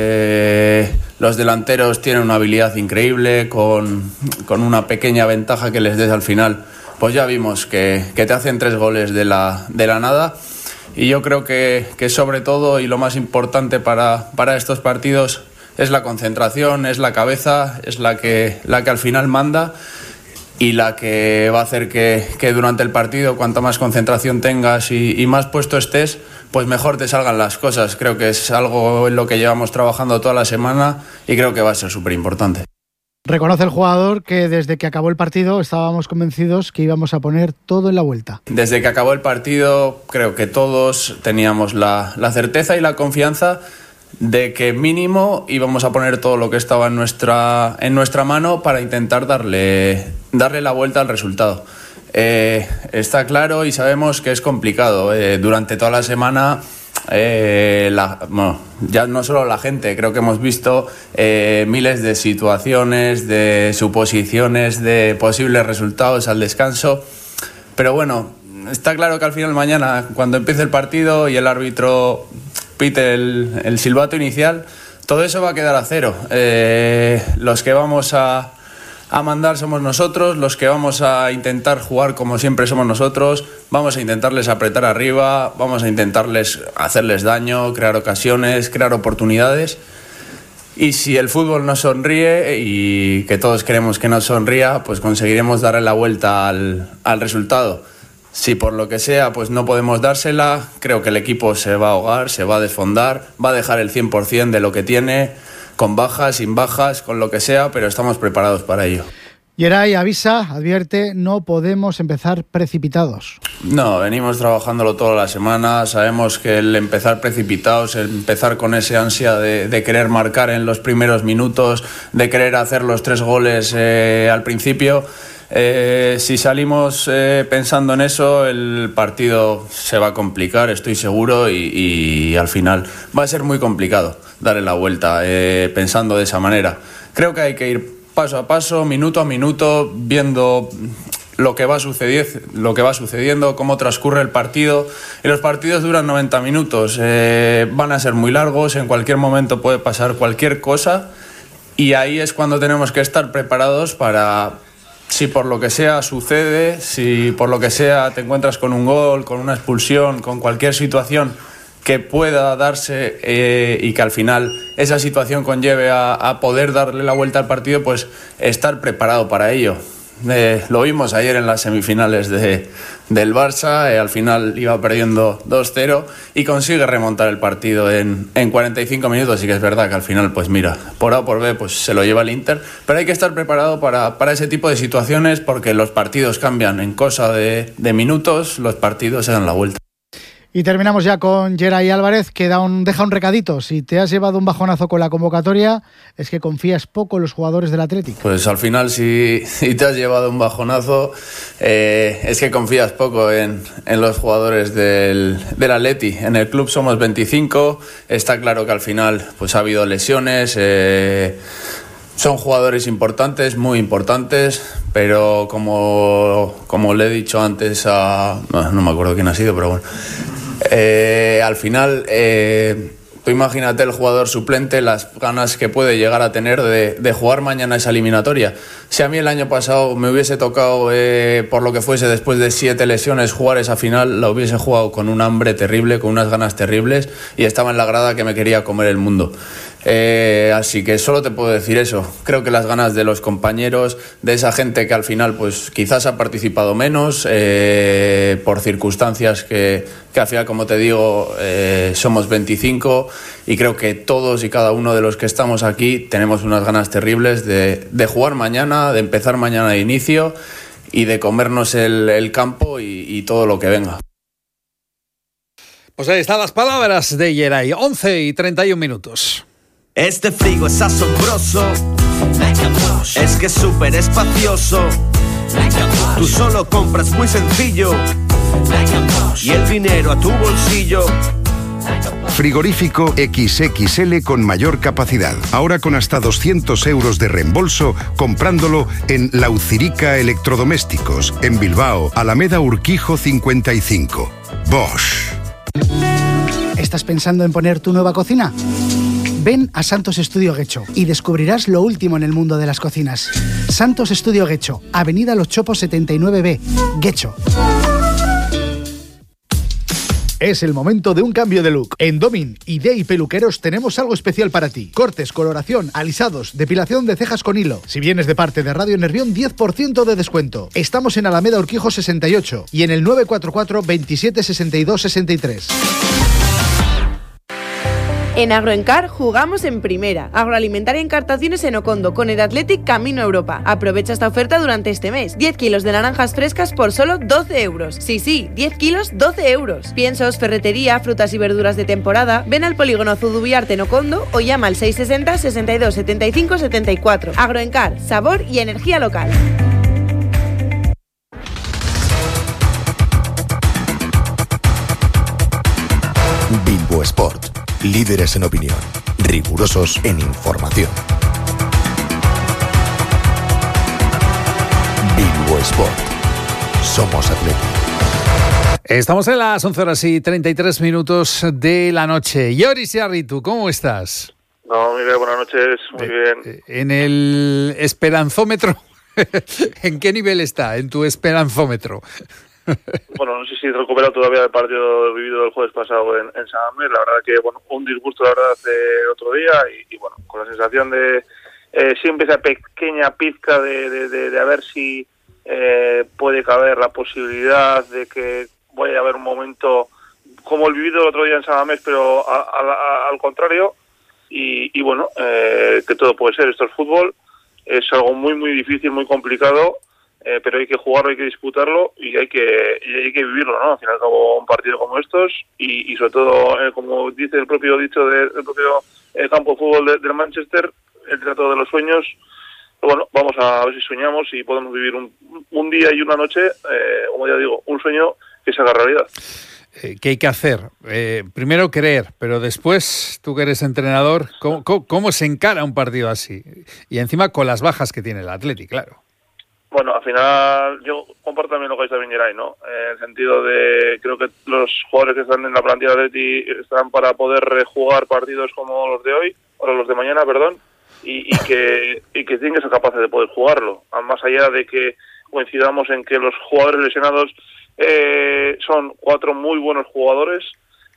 Eh, los delanteros tienen una habilidad increíble, con, con una pequeña ventaja que les des al final. Pues ya vimos que, que te hacen tres goles de la, de la nada. Y yo creo que, que sobre todo, y lo más importante para, para estos partidos, es la concentración, es la cabeza, es la que, la que al final manda, y la que va a hacer que, que durante el partido, cuanto más concentración tengas y, y más puesto estés, pues mejor te salgan las cosas. Creo que es algo en lo que llevamos trabajando toda la semana y creo que va a ser súper importante. Reconoce el jugador que desde que acabó el partido estábamos convencidos que íbamos a poner todo en la vuelta. Desde que acabó el partido creo que todos teníamos la, la certeza y la confianza de que mínimo íbamos a poner todo lo que estaba en nuestra, en nuestra mano para intentar darle, darle la vuelta al resultado. Eh, está claro y sabemos que es complicado. Eh, durante toda la semana, eh, la, bueno, ya no solo la gente, creo que hemos visto eh, miles de situaciones, de suposiciones, de posibles resultados al descanso. Pero bueno, está claro que al final mañana, cuando empiece el partido y el árbitro pite el, el silbato inicial, todo eso va a quedar a cero. Eh, los que vamos a, a mandar somos nosotros, los que vamos a intentar jugar como siempre somos nosotros, vamos a intentarles apretar arriba, vamos a intentarles hacerles daño, crear ocasiones, crear oportunidades. Y si el fútbol nos sonríe, y que todos queremos que nos sonría, pues conseguiremos darle la vuelta al, al resultado. Si por lo que sea pues no podemos dársela, creo que el equipo se va a ahogar, se va a desfondar, va a dejar el cien por ciento de lo que tiene, con bajas, sin bajas, con lo que sea, pero estamos preparados para ello. Geray avisa, advierte, no podemos empezar precipitados. No, venimos trabajándolo toda la semana, sabemos que el empezar precipitados, el empezar con ese ansia de, de querer marcar en los primeros minutos, de querer hacer los tres goles eh, al principio, Eh, si salimos eh, pensando en eso, el partido se va a complicar, estoy seguro, y, y al final va a ser muy complicado darle la vuelta eh, pensando de esa manera. Creo que hay que ir paso a paso, minuto a minuto, viendo lo que va sucediendo, lo que va sucediendo, cómo transcurre el partido. Y los partidos duran noventa minutos, eh, van a ser muy largos, en cualquier momento puede pasar cualquier cosa, y ahí es cuando tenemos que estar preparados para... Si por lo que sea sucede, si por lo que sea te encuentras con un gol, con una expulsión, con cualquier situación que pueda darse eh, y que al final esa situación conlleve a, a poder darle la vuelta al partido, pues estar preparado para ello. Eh, lo vimos ayer en las semifinales de, del Barça, eh, al final iba perdiendo dos cero y consigue remontar el partido en, en cuarenta y cinco minutos. Y que es verdad que al final, pues mira, por A o por B, pues se lo lleva el Inter, pero hay que estar preparado para, para ese tipo de situaciones, porque los partidos cambian en cosa de, de minutos, los partidos se dan la vuelta. Y terminamos ya con Geray Álvarez, que da un, deja un recadito. Si te has llevado un bajonazo con la convocatoria, es que confías poco en los jugadores del Athletic. Pues al final, si, si te has llevado un bajonazo, eh, es que confías poco en, en los jugadores del, del Atleti. En el club somos veinticinco, está claro que al final pues ha habido lesiones, eh, son jugadores importantes, muy importantes, pero como, como le he dicho antes a... No, no me acuerdo quién ha sido, pero bueno... Eh, al final, eh, tú imagínate el jugador suplente, las ganas que puede llegar a tener de, de jugar mañana esa eliminatoria. Si a mí el año pasado me hubiese tocado, eh, por lo que fuese, después de siete lesiones, jugar esa final, la hubiese jugado con un hambre terrible, con unas ganas terribles, y estaba en la grada que me quería comer el mundo. Eh, así que solo te puedo decir eso. Creo que las ganas de los compañeros, de esa gente que al final pues quizás ha participado menos eh, por circunstancias que, que al final, como te digo, eh, somos veinticinco, y creo que todos y cada uno de los que estamos aquí tenemos unas ganas terribles de, de jugar mañana, de empezar mañana de inicio y de comernos el, el campo y, y todo lo que venga. Pues ahí están las palabras de Geray. once y treinta y un minutos. Este frigo es asombroso, es que es súper espacioso. Tú solo compras muy sencillo y el dinero a tu bolsillo. Frigorífico equis equis ele con mayor capacidad. Ahora con hasta doscientos euros de reembolso comprándolo en Laucirica Electrodomésticos, en Bilbao, Alameda Urquijo cincuenta y cinco. Bosch. ¿Estás pensando en poner tu nueva cocina? Ven a Santos Estudio Guecho y descubrirás lo último en el mundo de las cocinas. Santos Estudio Guecho, Avenida Los Chopos setenta y nueve B, Guecho. Es el momento de un cambio de look. En Domin, Idea y Peluqueros tenemos algo especial para ti. Cortes, coloración, alisados, depilación de cejas con hilo. Si vienes de parte de Radio Nervión, diez por ciento de descuento. Estamos en Alameda Urquijo sesenta y ocho y en el nueve cuatro cuatro, veintisiete, sesenta y dos, sesenta y tres. En Agroencar jugamos en primera. Agroalimentaria Encartaciones en Ocondo, con el Athletic Camino a Europa. Aprovecha esta oferta durante este mes. diez kilos de naranjas frescas por solo doce euros. Sí, sí, diez kilos, doce euros. Piensos, ferretería, frutas y verduras de temporada. Ven al polígono Zudubiarte en Ocondo o llama al seiscientos sesenta, sesenta y dos, setenta y cinco, setenta y cuatro. Agroencar, sabor y energía local. Bilbo Sport. Líderes en opinión, rigurosos en información. Bilbo Sport. Somos Athletic. Estamos en las once horas y treinta y tres minutos de la noche. Yoris Yarritu, ¿cómo estás? No, Miguel, buenas noches, muy bien. En el esperanzómetro, ¿en qué nivel está en tu esperanzómetro? Bueno, no sé si he recuperado todavía el partido vivido el jueves pasado en, en San Mamés. La verdad que, bueno, un disgusto, la verdad, el otro día y, y bueno, con la sensación de eh, siempre esa pequeña pizca de, de, de, de a ver si eh, puede caber la posibilidad de que vaya a haber un momento como el vivido el otro día en San Mamés, pero a, a, a, al contrario. Y, y bueno, eh, que todo puede ser. Esto es fútbol, es algo muy, muy difícil, muy complicado. Eh, pero hay que jugarlo, hay que disputarlo y hay que y hay que vivirlo, ¿no? Al fin y al cabo, un partido como estos y, y sobre todo, eh, como dice el propio dicho del de, propio eh, campo de fútbol de, del Manchester, el trato de los sueños. Pero bueno, vamos a ver si soñamos y podemos vivir un, un día y una noche, eh, como ya digo, un sueño que se haga realidad. Eh, ¿Qué hay que hacer? Eh, primero creer, pero después, tú que eres entrenador, ¿cómo, cómo, ¿cómo se encara un partido así? Y encima con las bajas que tiene el Athletic, claro. Bueno, al final yo comparto también lo que ha dicho Geray, ¿no? En el sentido de, creo que los jugadores que están en la plantilla de Atleti están para poder jugar partidos como los de hoy, o los de mañana, perdón, y, y que y que tienen que ser capaces de poder jugarlo. Más allá de que coincidamos en que los jugadores lesionados eh, son cuatro muy buenos jugadores,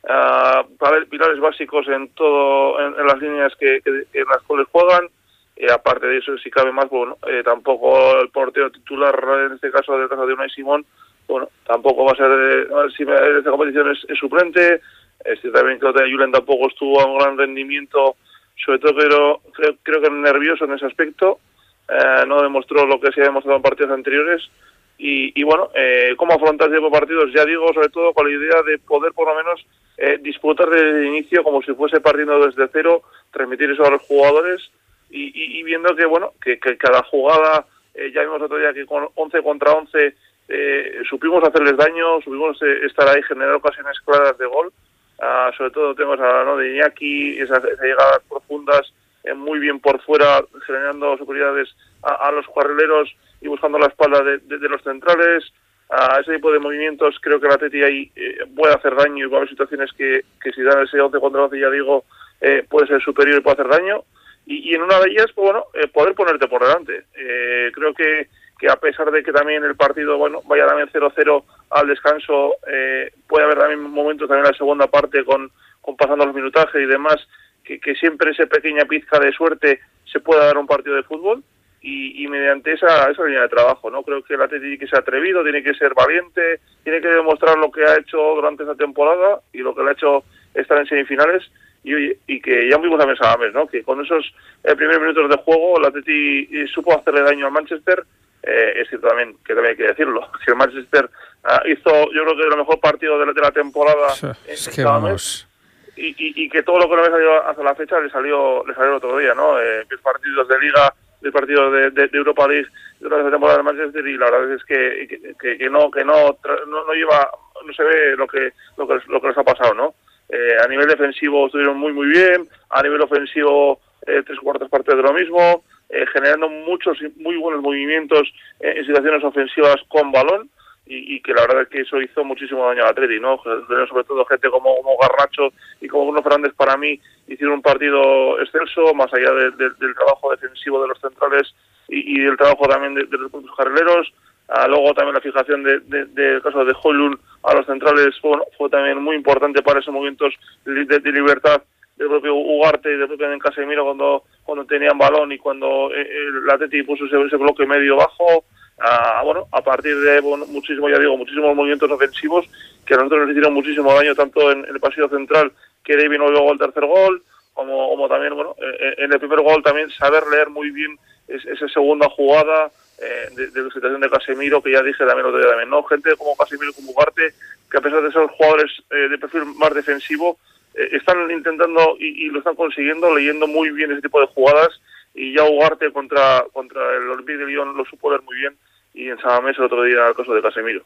uh, para ver pilares básicos en todo, en, en las líneas que, que, que en las cuales juegan. Eh, aparte de eso, si cabe más, bueno, eh, tampoco el portero titular, en este caso, del caso de Unai Simón, bueno, tampoco va a ser, eh, si en esta competición es, es suplente. Es decir, también creo que Julen tampoco estuvo a un gran rendimiento, sobre todo creo, creo, creo que nervioso en ese aspecto, eh, no demostró lo que se ha demostrado en partidos anteriores. Y, y bueno, eh, cómo afrontar este tipo de partidos, ya digo, sobre todo con la idea de poder por lo menos eh, disfrutar desde el inicio como si fuese partiendo desde cero, transmitir eso a los jugadores y, y, y viendo que bueno que, que cada jugada, eh, ya vimos otro día que con once contra once eh, supimos hacerles daño, supimos eh, estar ahí, generar ocasiones claras de gol, uh, sobre todo tenemos a ¿no? de Iñaki, esas, esas llegadas profundas, eh, muy bien por fuera, generando superioridades a, a los carrileros y buscando la espalda de, de, de los centrales. A ese tipo de movimientos creo que el Atleti ahí eh, puede hacer daño y va a haber situaciones que, que si dan ese once contra once, ya digo, eh, puede ser superior y puede hacer daño. Y, y en una de ellas, pues bueno, eh, poder ponerte por delante. Eh, creo que, que a pesar de que también el partido, bueno, vaya también cero cero al descanso, eh, puede haber también momentos también en la segunda parte con, con pasando los minutajes y demás, que, que siempre esa pequeña pizca de suerte se pueda dar un partido de fútbol. Y, y mediante esa, esa línea de trabajo, ¿no? Creo que el Atleti tiene que ser atrevido, tiene que ser valiente, tiene que demostrar lo que ha hecho durante esta temporada y lo que le ha hecho estar en semifinales y, y que ya vimos a Mesa Ames, ¿no? Que con esos eh, primeros minutos de juego el Atleti eh, supo hacerle daño al Manchester. Eh, es cierto también, que también hay que decirlo, que el Manchester uh, hizo, yo creo que el mejor partido de la, de la temporada. Es que vamos... Y, y, y que todo lo que no le salió hasta la fecha le salió le salió el otro día, ¿no? Eh, que partidos de Liga, del partido de, de, de Europa League durante la temporada de Manchester, y la verdad es que, que, que, que no que no, no no lleva no se ve lo que lo que lo que les ha pasado, ¿no? Eh, a nivel defensivo estuvieron muy muy bien, a nivel ofensivo eh, tres cuartas partes de lo mismo, eh, generando muchos muy buenos movimientos eh, en situaciones ofensivas con balón. Y, y que la verdad es que eso hizo muchísimo daño al Atleti, ¿no? Sobre todo gente como, como Garnacho y como Bruno Fernández, para mí hicieron un partido excelso, más allá de, de, del trabajo defensivo de los centrales y, y del trabajo también de, de los puntos carrileros. Ah, luego también la fijación del de, de, de caso de Højlund a los centrales fue, fue también muy importante para esos momentos de, de, de libertad del propio Ugarte y del propio Casemiro cuando cuando tenían balón y cuando el Atleti puso ese, ese bloque medio bajo. Ah, bueno, a partir de bueno, muchísimo, ya digo, muchísimos movimientos ofensivos que a nosotros nos hicieron muchísimo daño, tanto en, en el pasillo central, que David no luego el tercer gol, como, como también, bueno, eh, en el primer gol también saber leer muy bien es, esa segunda jugada eh, de, de la situación de Casemiro, que ya dije también otro día también, ¿no? Gente como Casemiro y como Ugarte, que a pesar de ser jugadores eh, de perfil más defensivo, eh, están intentando y, y lo están consiguiendo, leyendo muy bien ese tipo de jugadas. Y ya Ugarte contra contra el Olympique de Lyon lo supo leer muy bien, y en San Mamés el otro día el caso de Casemiro.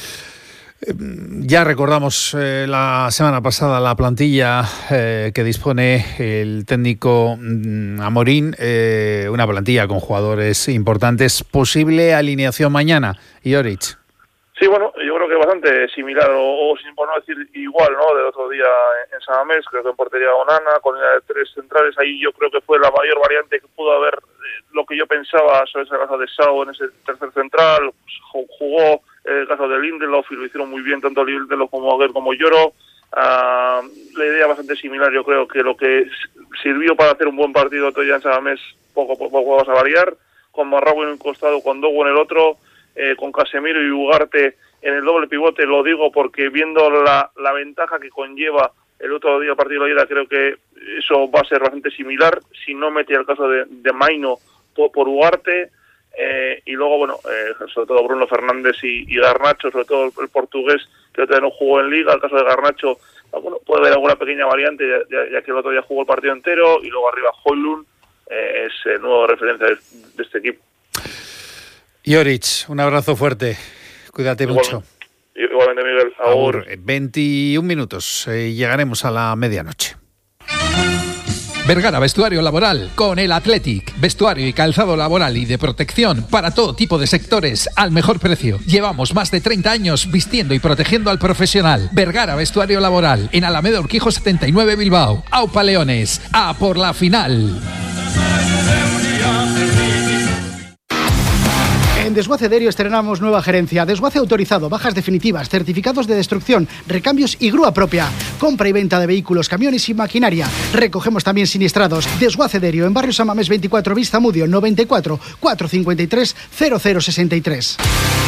Ya recordamos eh, la semana pasada la plantilla eh, que dispone el técnico mm, Amorín, eh, una plantilla con jugadores importantes. ¿Posible alineación mañana, Iorich? Sí, bueno, yo creo que bastante similar, o, o sin por no decir igual, ¿no? Del otro día en, en San Mamés, creo que en portería Onana, con línea de tres centrales, ahí yo creo que fue la mayor variante que pudo haber, eh, lo que yo pensaba sobre ese caso de Sao en ese tercer central. Pues, jugó eh, el caso de Lindelof y lo hicieron muy bien, tanto Lindelof como Aguer como Lloro. Uh, la idea bastante similar, yo creo que lo que sirvió para hacer un buen partido otro día en San Mamés, poco poco, poco vas a variar, con Marrabo en un costado, con Dogo en el otro. Eh, con Casemiro y Ugarte en el doble pivote, lo digo porque viendo la, la ventaja que conlleva el otro día partido de ida, creo que eso va a ser bastante similar, si no mete el caso de, de Maino por, por Ugarte, eh, y luego, bueno, eh, sobre todo Bruno Fernández y, y Garnacho, sobre todo el, el portugués, que todavía no jugó en Liga. El caso de Garnacho, bueno, puede haber alguna pequeña variante, ya, ya, ya que el otro día jugó el partido entero, y luego arriba Højlund, eh, es el nuevo referencia de, de este equipo. Iorich, un abrazo fuerte. Cuídate Igualmente. mucho. Igualmente, Miguel. Agur. Agur. veintiún minutos. Eh, llegaremos a la medianoche. Vergara Vestuario Laboral con el Athletic. Vestuario y calzado laboral y de protección para todo tipo de sectores al mejor precio. Llevamos más de treinta años vistiendo y protegiendo al profesional. Vergara Vestuario Laboral en Alameda Urquijo setenta y nueve Bilbao. Aupa Leones. A por la final. Desguace Derio estrenamos nueva gerencia. Desguace autorizado, bajas definitivas, certificados de destrucción, recambios y grúa propia. Compra y venta de vehículos, camiones y maquinaria. Recogemos también siniestrados. Desguace Derio en Barrio San Mamés veinticuatro, Vista Mudio, noventa y cuatro, cuatrocientos cincuenta y tres, cero cero sesenta y tres.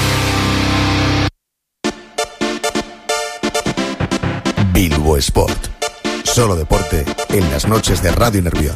Bilbo Sport. Solo deporte en las noches de Radio Nervión.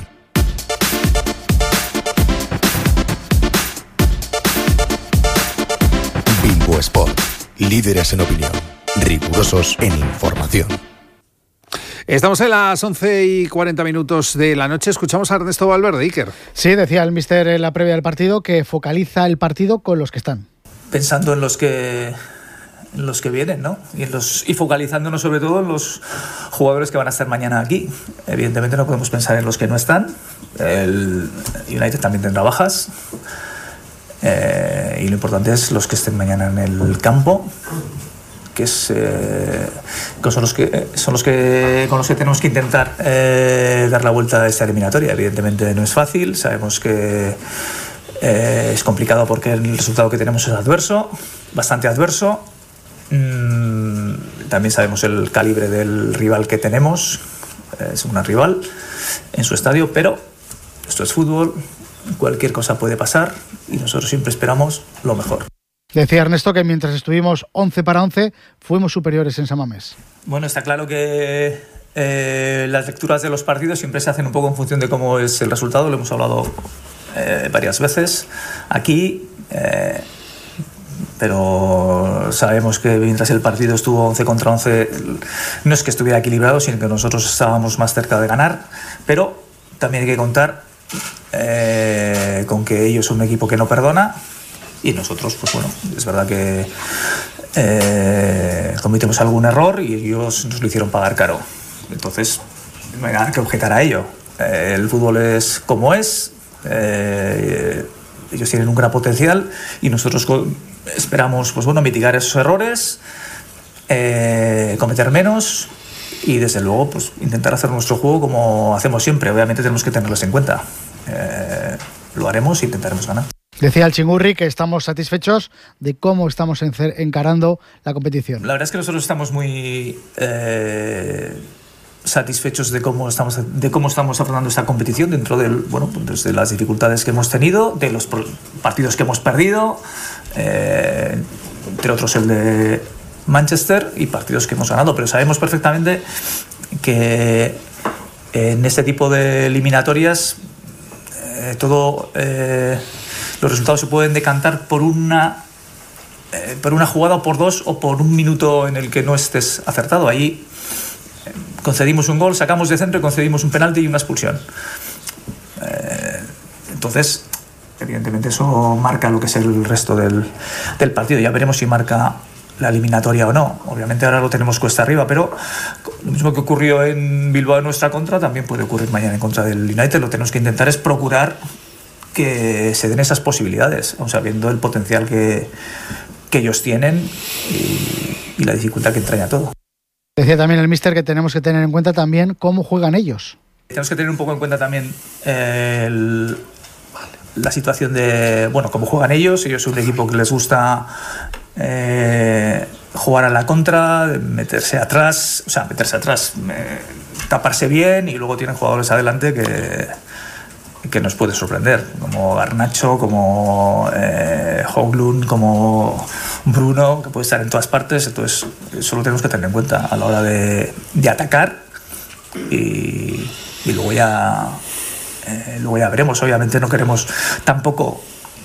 Bilbo Sport. Líderes en opinión. Rigurosos en información. Estamos en las once y cuarenta minutos de la noche. Escuchamos a Ernesto Valverde, Iker. Sí, decía el míster en la previa del partido que focaliza el partido con los que están. Pensando en los que... los que vienen, ¿no? Y, en los, y focalizándonos sobre todo en los jugadores que van a estar mañana aquí. Evidentemente no podemos pensar en los que no están. El United también tendrá bajas. Eh, y lo importante es los que estén mañana en el campo, que, es, eh, que son los que son los que con los que tenemos que intentar eh, dar la vuelta a esta eliminatoria. Evidentemente no es fácil. Sabemos que eh, es complicado porque el resultado que tenemos es adverso, bastante adverso. También sabemos el calibre del rival que tenemos, es un rival en su estadio, pero esto es fútbol, cualquier cosa puede pasar y nosotros siempre esperamos lo mejor. Decía Ernesto que mientras estuvimos once para once, fuimos superiores en San Mamés. Bueno, está claro que eh, las lecturas de los partidos siempre se hacen un poco en función de cómo es el resultado, lo hemos hablado eh, varias veces aquí. Eh, pero sabemos que mientras el partido estuvo once contra once, no es que estuviera equilibrado, sino que nosotros estábamos más cerca de ganar, pero también hay que contar eh, con que ellos son un equipo que no perdona y nosotros, pues bueno, es verdad que eh, cometemos algún error y ellos nos lo hicieron pagar caro, entonces no hay nada que objetar a ello. Eh, el fútbol es como es, eh, ellos tienen un gran potencial y nosotros esperamos, pues bueno, mitigar esos errores, eh, cometer menos y desde luego pues intentar hacer nuestro juego como hacemos siempre. Obviamente tenemos que tenerlos en cuenta. Eh, lo haremos e intentaremos ganar. Decía el Chingurri que estamos satisfechos de cómo estamos encarando la competición. La verdad es que nosotros estamos muy eh, satisfechos de cómo estamos de cómo estamos afrontando esta competición dentro del bueno pues de las dificultades que hemos tenido, de los partidos que hemos perdido, eh, entre otros el de Manchester, y partidos que hemos ganado, pero sabemos perfectamente que en este tipo de eliminatorias eh, todo eh, los resultados se pueden decantar por una eh, por una jugada o por dos o por un minuto en el que no estés acertado. Ahí eh, concedimos un gol, sacamos de centro y concedimos un penalti y una expulsión. Eh, entonces, evidentemente eso marca lo que es el resto del, del partido. Ya veremos si marca la eliminatoria o no. Obviamente ahora lo tenemos cuesta arriba, pero lo mismo que ocurrió en Bilbao en nuestra contra, también puede ocurrir mañana en contra del United. Lo que tenemos que intentar es procurar que se den esas posibilidades, o sea, viendo el potencial que, que ellos tienen y, y la dificultad que entraña todo. Decía también el míster que tenemos que tener en cuenta también cómo juegan ellos. Tenemos que tener un poco en cuenta también eh, el, la situación de, bueno, cómo juegan ellos. Ellos son un equipo que les gusta eh, jugar a la contra, meterse atrás, o sea, meterse atrás, eh, taparse bien, y luego tienen jugadores adelante que, que nos puede sorprender, como Garnacho, como eh, Højlund, como Bruno, que puede estar en todas partes. Entonces eso lo tenemos que tener en cuenta a la hora de, de atacar, y, y luego ya eh, luego ya veremos. Obviamente no queremos tampoco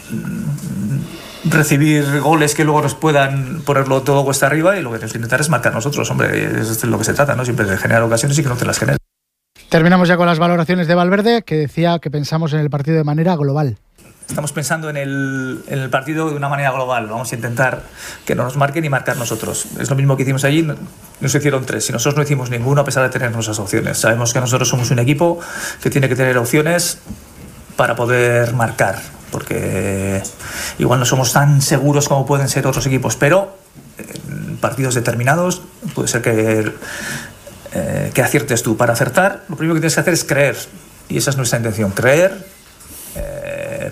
mm, recibir goles que luego nos puedan ponerlo todo cuesta arriba, y lo que tenemos que intentar es marcar nosotros, hombre, es de lo que se trata, ¿no? Siempre de generar ocasiones y que no te las generen. Terminamos ya con las valoraciones de Valverde, que decía que pensamos en el partido de manera global. Estamos pensando en el, en el partido de una manera global. Vamos a intentar que no nos marquen y marcar nosotros. Es lo mismo que hicimos allí. Nos hicieron tres y nosotros no hicimos ninguno, a pesar de tener nuestras opciones. Sabemos que nosotros somos un equipo que tiene que tener opciones para poder marcar, porque igual no somos tan seguros como pueden ser otros equipos, pero en partidos determinados puede ser que Eh, que aciertes tú. Para acertar, lo primero que tienes que hacer es creer, y esa es nuestra intención: creer, eh,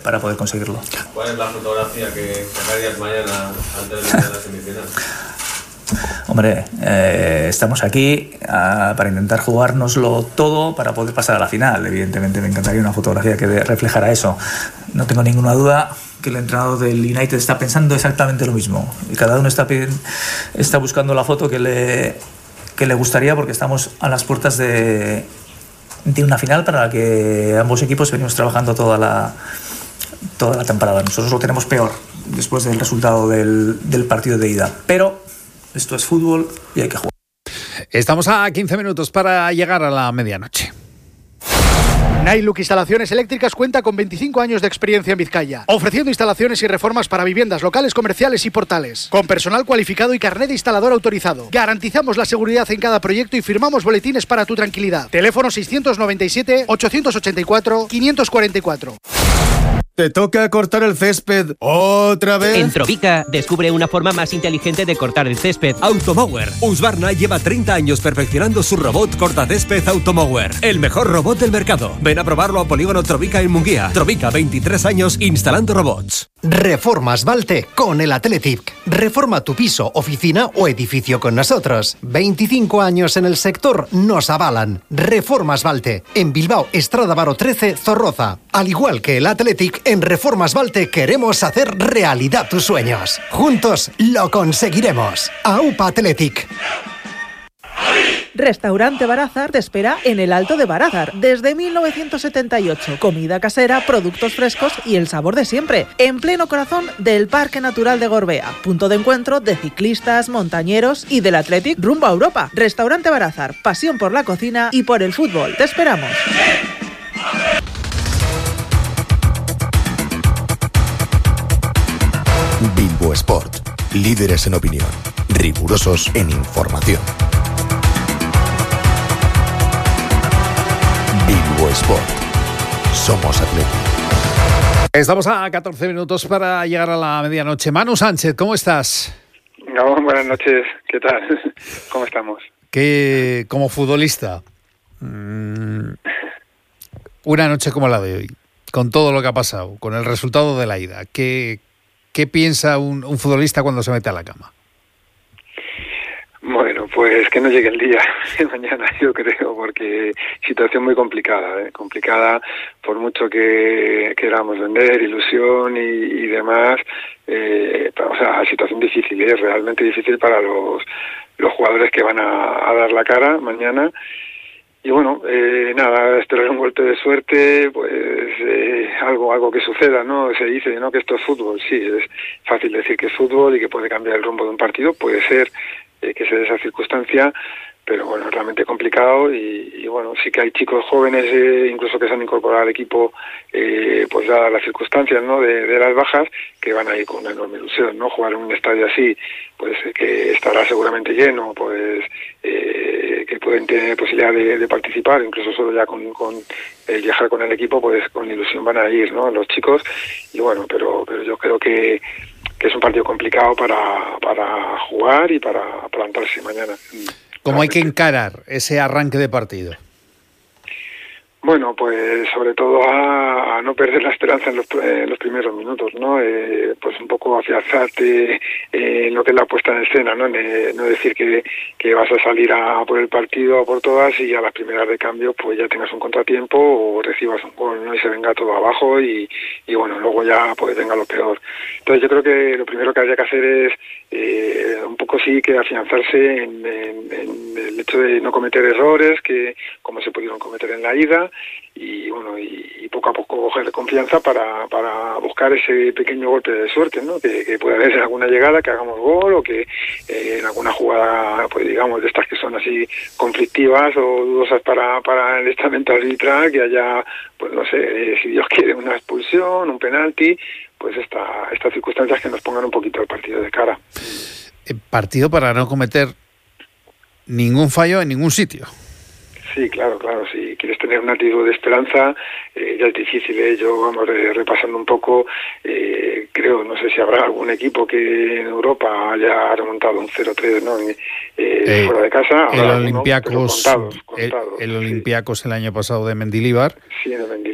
para poder conseguirlo. ¿Cuál es la fotografía que sacarías mañana antes de la semifinal? Hombre, eh, estamos aquí uh, para intentar jugárnoslo todo para poder pasar a la final. Evidentemente me encantaría una fotografía que reflejara eso. No tengo ninguna duda que el entrenador del United está pensando exactamente lo mismo. Y cada uno está, está buscando la foto que le, que le gustaría, porque estamos a las puertas de, de una final para la que ambos equipos venimos trabajando toda la, toda la temporada. Nosotros lo tenemos peor después del resultado del, del partido de ida. Pero esto es fútbol y hay que jugar. Estamos a quince minutos para llegar a la medianoche. Nailuk Instalaciones Eléctricas cuenta con veinticinco años de experiencia en Vizcaya, ofreciendo instalaciones y reformas para viviendas, locales, comerciales y portales. Con personal cualificado y carnet de instalador autorizado. Garantizamos la seguridad en cada proyecto y firmamos boletines para tu tranquilidad. Teléfono seiscientos noventa y siete, ochocientos ochenta y cuatro, quinientos cuarenta y cuatro. ¿Te toca cortar el césped otra vez? En Trovica, descubre una forma más inteligente de cortar el césped. Automower. Husqvarna lleva treinta años perfeccionando su robot cortacésped Automower. El mejor robot del mercado. Ven a probarlo a Polígono Trovica en Munguía. Trovica, veintitrés años instalando robots. Reformas Valte con el Athletic. Reforma tu piso, oficina o edificio con nosotros. veinticinco años en el sector nos avalan. Reformas Valte. En Bilbao, Estrada Baro trece, Zorroza. Al igual que el Athletic, en Reformas Valte queremos hacer realidad tus sueños. Juntos lo conseguiremos. AUPA Athletic. Restaurante Barázar te espera en el Alto de Barázar desde mil novecientos setenta y ocho. Comida casera, productos frescos y el sabor de siempre. En pleno corazón del Parque Natural de Gorbea. Punto de encuentro de ciclistas, montañeros y del Athletic rumbo a Europa. Restaurante Barázar. Pasión por la cocina y por el fútbol. Te esperamos. Bilbo Sport. Líderes en opinión. Rigurosos en información. Bilbo Sport. Somos Athletic. Estamos a catorce minutos para llegar a la medianoche. Manu Sánchez, ¿cómo estás? No, buenas noches, ¿qué tal? ¿Cómo estamos? Que como futbolista, mmm, una noche como la de hoy, con todo lo que ha pasado, con el resultado de la ida, ¿qué, qué piensa un, un futbolista cuando se mete a la cama? Bueno, pues que no llegue el día de mañana, yo creo, porque situación muy complicada, ¿eh? complicada por mucho que queramos vender, ilusión y, y demás, eh, o sea, situación difícil, es ¿eh? realmente difícil para los, los jugadores que van a, a dar la cara mañana. Y bueno, eh, nada, esperar un golpe de suerte, pues eh, algo algo que suceda, ¿no? Se dice, ¿no?, que esto es fútbol. Sí, es fácil decir que es fútbol y que puede cambiar el rumbo de un partido, puede ser eh, que se dé esa circunstancia, pero bueno, es realmente complicado y, y bueno, sí que hay chicos jóvenes, eh, incluso que se han incorporado al equipo, eh, pues dadas las circunstancias, ¿no?, de, de las bajas, que van a ir con una enorme ilusión, ¿no? Jugar en un estadio así, pues eh, que estará seguramente lleno, pues eh, que pueden tener posibilidad de, de participar, incluso solo ya con, con el viajar con el equipo, pues con ilusión van a ir, ¿no?, los chicos. Y bueno, pero pero yo creo que, que es un partido complicado para, para jugar y para plantarse mañana. ¿Cómo hay que encarar ese arranque de partido? Bueno, pues sobre todo a, a no perder la esperanza en los, en los primeros minutos, ¿no? Eh, pues un poco afianzarte eh, en lo que es la puesta en escena, ¿no? Eh, no decir que, que vas a salir a, a por el partido, a por todas, y a las primeras de cambio pues ya tengas un contratiempo o recibas un gol, ¿no?, y se venga todo abajo y, y bueno, luego ya pues venga lo peor. Entonces yo creo que lo primero que habría que hacer es eh, un poco sí que afianzarse en, en, en el hecho de no cometer errores que como se pudieron cometer en la ida, y bueno, y, y poco a poco coger confianza para, para buscar ese pequeño golpe de suerte, ¿no?, que, que puede haber en alguna llegada que hagamos gol o que eh, en alguna jugada, pues digamos, de estas que son así conflictivas o dudosas para, para el estamento arbitral, que haya, pues no sé, eh, si Dios quiere, una expulsión, un penalti, pues esta, estas circunstancias que nos pongan un poquito el partido de cara. El partido para no cometer ningún fallo en ningún sitio. Sí, claro, claro. Si quieres tener un atisbo de esperanza, eh, ya es difícil. ¿eh? Yo, vamos, eh, repasando un poco, eh, creo, no sé si habrá algún equipo que en Europa haya remontado un cero tres, ¿no?, eh, eh, fuera de casa. El Olympiacos, el, el Olympiacos sí. el año pasado de Mendilibar. Sí, de Mendilibar.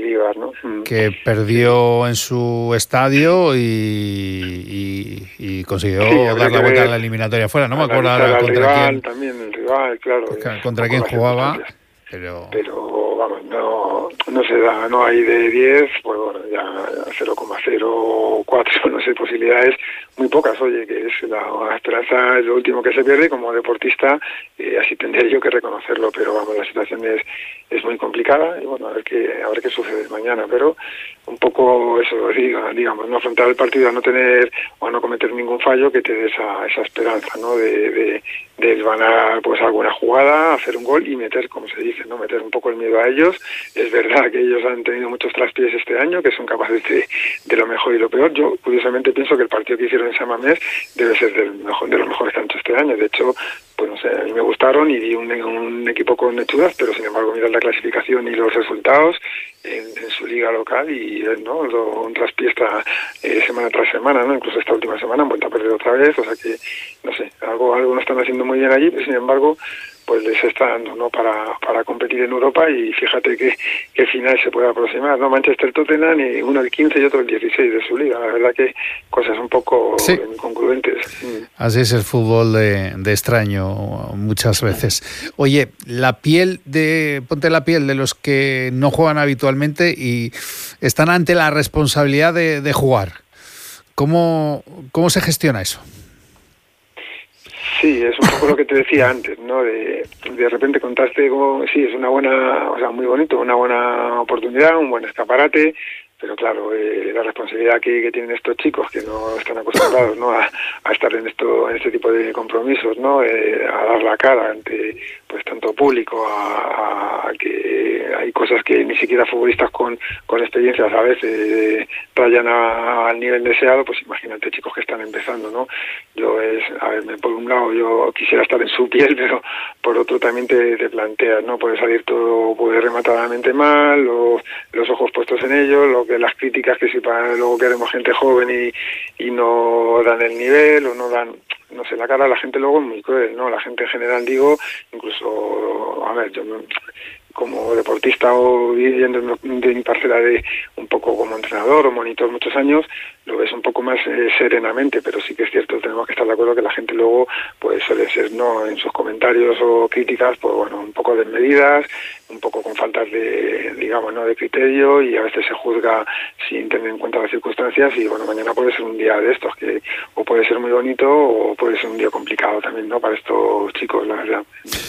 Eibar, ¿no? Que perdió en su estadio y, y, y consiguió sí, dar la vuelta a la eliminatoria fuera. No me acuerdo ahora contra rival, quién. También el rival, claro. Contra quién jugaba, pero... Pero, vamos, no, no se da, no hay de diez, pues bueno, ya cero coma cero cuatro, no sé, posibilidades muy pocas, oye, que es la, la esperanza, es lo último que se pierde, y como deportista, eh, así tendría yo que reconocerlo, pero vamos, la situación es, es muy complicada, y bueno, a ver qué, a ver qué sucede mañana, pero un poco eso, digamos, no afrontar el partido a no tener, o a no cometer ningún fallo que te dé esa, esa esperanza, ¿no?, de, de, de ganar, pues, alguna jugada, hacer un gol y meter, como se dice, ¿no?, meter un poco el miedo a ellos. Es verdad que ellos han tenido muchos traspiés este año, que son capaces de, de lo mejor y lo peor. Yo, curiosamente, pienso que el partido que hicieron en San Mamés debe ser del mejor, de los mejores que han hecho este año. De hecho, pues no sé, a mí me gustaron y vi un, un equipo con hechuras, pero sin embargo, mirar la clasificación y los resultados en, en su liga local y, ¿no?, un traspié esta eh, semana tras semana, ¿no?, incluso esta última semana han vuelto a perder otra vez, o sea que, no sé, algo, algo no están haciendo muy bien allí, pero sin embargo, pues les está dando, ¿no?, para, para competir en Europa, y fíjate que, que el final se puede aproximar, ¿no? Manchester Tottenham, y uno el quince y otro el dieciséis de su liga, la verdad que cosas un poco sí. incongruentes. Así es el fútbol de, de extraño muchas veces. Oye, la piel de, ponte la piel de los que no juegan habitualmente y están ante la responsabilidad de, de jugar. ¿Cómo, cómo se gestiona eso? Sí, es un poco lo que te decía antes, ¿no? De, de repente contaste, como, sí, es una buena, o sea, muy bonito, una buena oportunidad, un buen escaparate, pero claro, eh, la responsabilidad que, que tienen estos chicos que no están acostumbrados, ¿no?, a, a estar en esto, en este tipo de compromisos, ¿no?, eh, a dar la cara ante, pues, tanto público, a, a que hay cosas que ni siquiera futbolistas con, con experiencias a veces eh, rayan a, al nivel deseado, pues imagínate chicos que están empezando, ¿no? Yo es, a ver, por un lado yo quisiera estar en su piel, pero por otro también te, te planteas, ¿no? Puede salir todo, puede rematadamente mal, los, los ojos puestos en ellos, lo que las críticas que si para luego queremos gente joven y, y no dan el nivel o no dan, no sé, la cara a la gente luego es muy cruel, ¿no? La gente en general, digo, incluso, a ver, yo como deportista o viviendo de mi parcela de un poco como entrenador o monitor muchos años, lo ves un poco más eh, serenamente, pero sí que es cierto, tenemos que estar de acuerdo que la gente luego pues suele ser, no, en sus comentarios o críticas, pues bueno, un poco desmedidas, un poco con faltas de, digamos, no de criterio, y a veces se juzga sin tener en cuenta las circunstancias, y bueno, mañana puede ser un día de estos que o puede ser muy bonito o puede ser un día complicado también, ¿no?, para estos chicos, la verdad.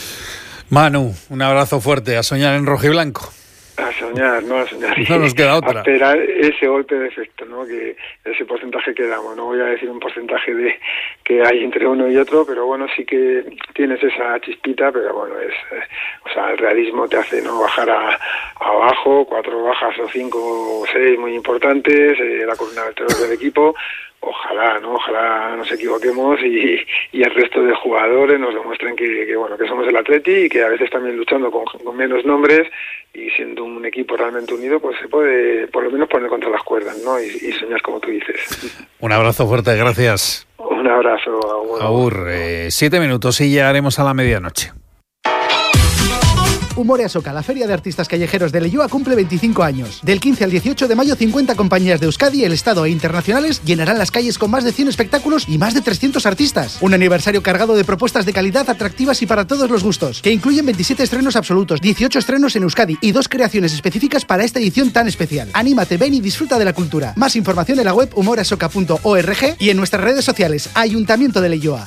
Manu, un abrazo fuerte, a soñar en rojiblanco. A soñar, no a soñar. No nos queda otra. A esperar ese golpe de efecto, ¿no? Que ese porcentaje que damos. No voy a decir un porcentaje de que hay entre uno y otro, pero bueno, sí que tienes esa chispita, pero bueno, es, eh, o sea, el realismo te hace no bajar a, a abajo, cuatro bajas o cinco o seis muy importantes, eh, la columna vertebral del equipo. Ojalá, ¿no? Ojalá nos equivoquemos y, y el resto de jugadores nos demuestren que, que bueno, que somos el Atleti y que a veces también luchando con, con menos nombres y siendo un equipo realmente unido, pues se puede por lo menos poner contra las cuerdas, ¿no? Y, y soñar como tú dices. Un abrazo fuerte, gracias. Un abrazo. Agur. Agur, eh, siete minutos y llegaremos a la medianoche. Humore Asoka, la feria de artistas callejeros de Leioa, cumple veinticinco años. Del quince al dieciocho de mayo, cincuenta compañías de Euskadi, el Estado e internacionales llenarán las calles con más de cien espectáculos y más de trescientos artistas. Un aniversario cargado de propuestas de calidad, atractivas y para todos los gustos, que incluyen veintisiete estrenos absolutos, dieciocho estrenos en Euskadi y dos creaciones específicas para esta edición tan especial. Anímate, ven y disfruta de la cultura. Más información en la web humoreasoka punto org y en nuestras redes sociales. Ayuntamiento de Leioa.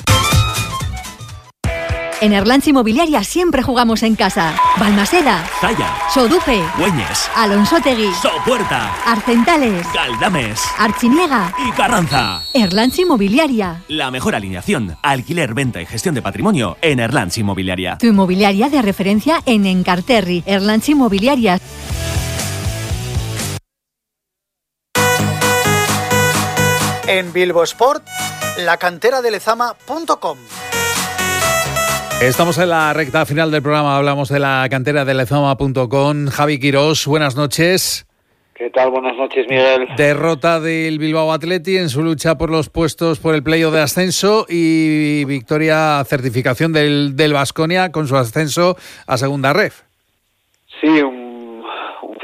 En Erlanz Inmobiliaria siempre jugamos en casa. Balmaseda, Zaya, Sodupe, Güeñes, Alonsotegui, Sopuerta, Arcentales, Galdames, Archiniega y Carranza. Erlanz Inmobiliaria. La mejor alineación, alquiler, venta y gestión de patrimonio en Erlanz Inmobiliaria. Tu inmobiliaria de referencia en Encarterri. Erlanz Inmobiliaria. En Bilbo Sport, la cantera de lezama punto com. Estamos en la recta final del programa, hablamos de la cantera de lezama punto com. Javi Quirós, buenas noches. ¿Qué tal? Buenas noches, Miguel. Derrota del Bilbao Athletic en su lucha por los puestos por el playoff de ascenso y victoria, certificación del del Baskonia con su ascenso a segunda ref. Sí, un, un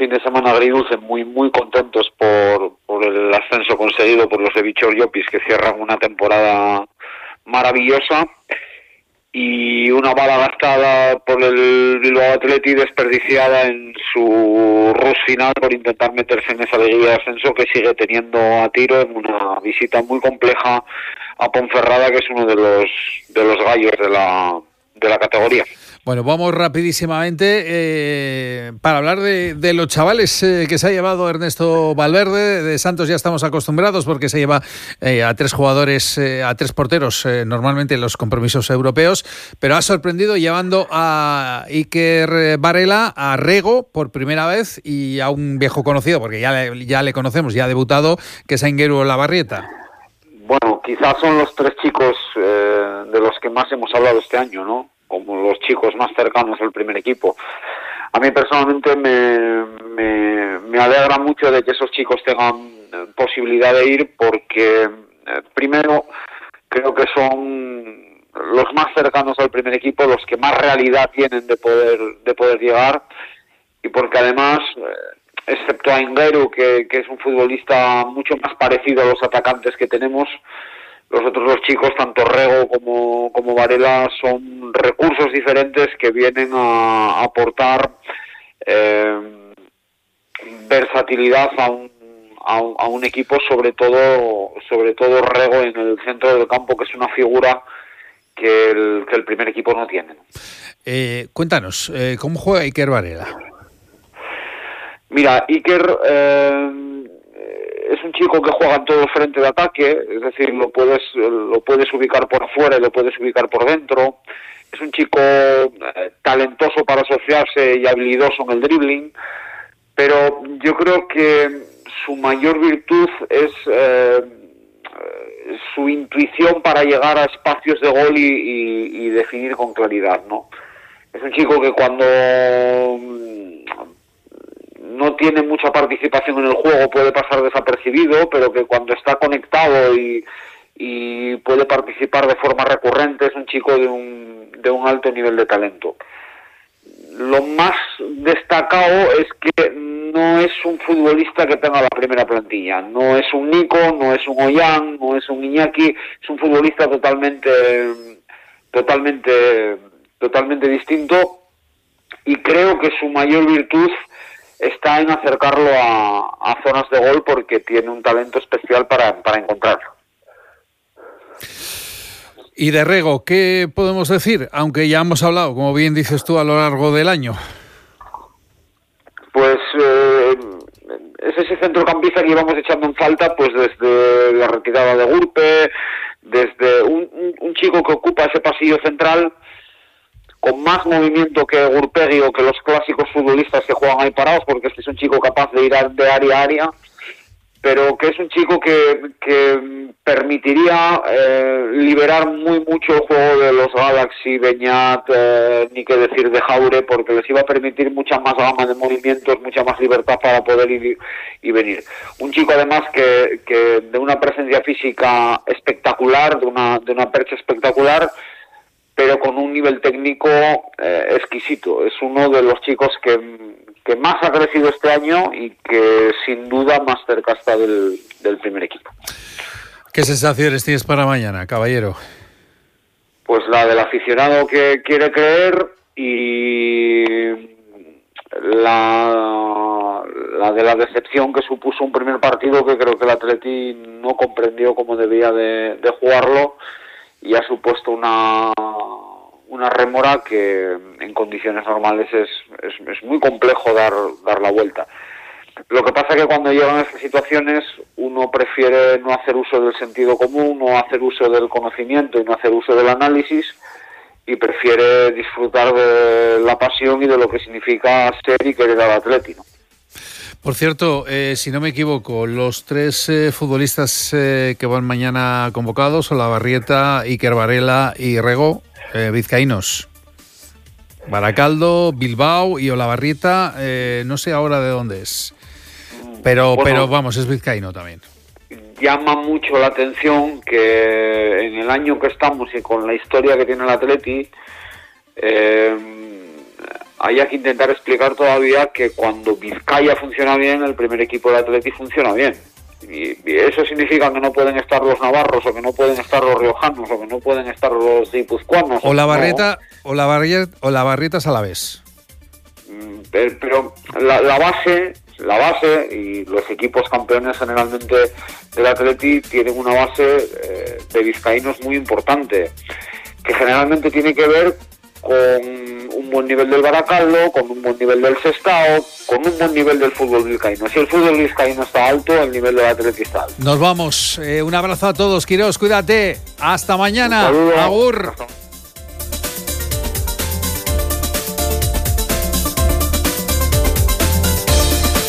fin de semana agridulce, muy muy contentos por, por el ascenso conseguido por los de Bichor Llopis, que cierran una temporada maravillosa, y una bala gastada por el Bilbao Athletic, desperdiciada en su rush final por intentar meterse en esa alegría de ascenso que sigue teniendo a tiro en una visita muy compleja a Ponferrada, que es uno de los de los gallos de la de la categoría. Bueno, vamos rapidísimamente eh, para hablar de, de los chavales eh, que se ha llevado Ernesto Valverde. De Santos ya estamos acostumbrados porque se lleva eh, a tres jugadores, eh, a tres porteros, eh, normalmente en los compromisos europeos, pero ha sorprendido llevando a Iker Varela, a Rego por primera vez y a un viejo conocido, porque ya le, ya le conocemos, ya ha debutado, que es Aingeru Olabarrieta. Bueno, quizás son los tres chicos eh, de los que más hemos hablado este año, ¿no? Como los chicos más cercanos al primer equipo. A mí personalmente me, me, me alegra mucho de que esos chicos tengan posibilidad de ir, porque eh, primero creo que son los más cercanos al primer equipo, los que más realidad tienen de poder de poder llegar, y porque además, eh, excepto a Aingeru, que, que es un futbolista mucho más parecido a los atacantes que tenemos, los otros dos chicos, tanto Rego como, como Varela, son recursos diferentes que vienen a, a aportar eh, versatilidad a un, a, un, a un equipo, sobre todo sobre todo Rego en el centro del campo, que es una figura que el, que el primer equipo no tiene. Eh, cuéntanos, eh, ¿cómo juega Iker Varela? Mira, Iker... Eh, es un chico que juega en todo el frente de ataque, es decir, lo puedes lo puedes ubicar por afuera y lo puedes ubicar por dentro. Es un chico eh, talentoso para asociarse y habilidoso en el dribbling, pero yo creo que su mayor virtud es eh, su intuición para llegar a espacios de gol y, y, y definir con claridad, ¿no? Es un chico que cuando no tiene mucha participación en el juego puede pasar desapercibido, pero que cuando está conectado y, y puede participar de forma recurrente es un chico de un, de un alto nivel de talento. Lo más destacado es que no es un futbolista que tenga la primera plantilla, no es un Nico, no es un Ollán, no es un Iñaki, es un futbolista totalmente totalmente totalmente distinto, y creo que su mayor virtud está en acercarlo a, a zonas de gol, porque tiene un talento especial para, para encontrarlo. Y de Rego, ¿qué podemos decir? Aunque ya hemos hablado, como bien dices tú, a lo largo del año. Pues eh, es ese centrocampista que íbamos echando en falta, pues desde la retirada de Gurpe, desde un, un, un chico que ocupa ese pasillo central, con más movimiento que Gurpegui o que los clásicos futbolistas que juegan ahí parados, porque este es un chico capaz de ir de área a área, pero que es un chico que, que permitiría eh, liberar muy mucho el juego de los Galaxy, Beñat, eh, ni que decir de Jaure, porque les iba a permitir mucha más gama de movimientos, mucha más libertad para poder ir y venir. Un chico además que, que de una presencia física espectacular, de una, de una percha espectacular, pero con un nivel técnico eh, exquisito. Es uno de los chicos que, que más ha crecido este año y que sin duda más cerca está del, del primer equipo. ¿Qué sensaciones tienes para mañana, caballero? Pues la del aficionado que quiere creer y la, la de la decepción que supuso un primer partido que creo que el Atleti no comprendió cómo debía de, de jugarlo, y ha supuesto una una rémora que en condiciones normales es, es, es muy complejo dar, dar la vuelta. Lo que pasa es que cuando llegan a estas situaciones uno prefiere no hacer uso del sentido común, no hacer uso del conocimiento y no hacer uso del análisis, y prefiere disfrutar de la pasión y de lo que significa ser y querer al Atleti, ¿no? Por cierto, eh, si no me equivoco, los tres eh, futbolistas eh, que van mañana convocados, Olabarrieta, Iker Varela y Rego, eh, vizcaínos. Baracaldo, Bilbao y Olabarrieta, eh, no sé ahora de dónde es, pero, bueno, pero vamos, es vizcaíno también. Llama mucho la atención que en el año que estamos y con la historia que tiene el Atleti, eh, haya que intentar explicar todavía que cuando Vizcaya funciona bien, el primer equipo del Athletic funciona bien. Y, y eso significa que no pueden estar los navarros, o que no pueden estar los riojanos, o que no pueden estar los guipuzcoanos. O la Barrieta, no. o la Barrieta, o la Barrietas a la vez. Pero, pero la, la base, la base y los equipos campeones generalmente del Athletic tienen una base eh, de vizcaínos muy importante, que generalmente tiene que ver con un buen nivel del Baracaldo, con un buen nivel del Sestao, con un buen nivel del fútbol vizcaíno. Si el fútbol vizcaíno está alto, el nivel del Athletic está alto. Nos vamos. Eh, un abrazo a todos, Quirós, cuídate. Hasta mañana. Un saludo. Agur. Hasta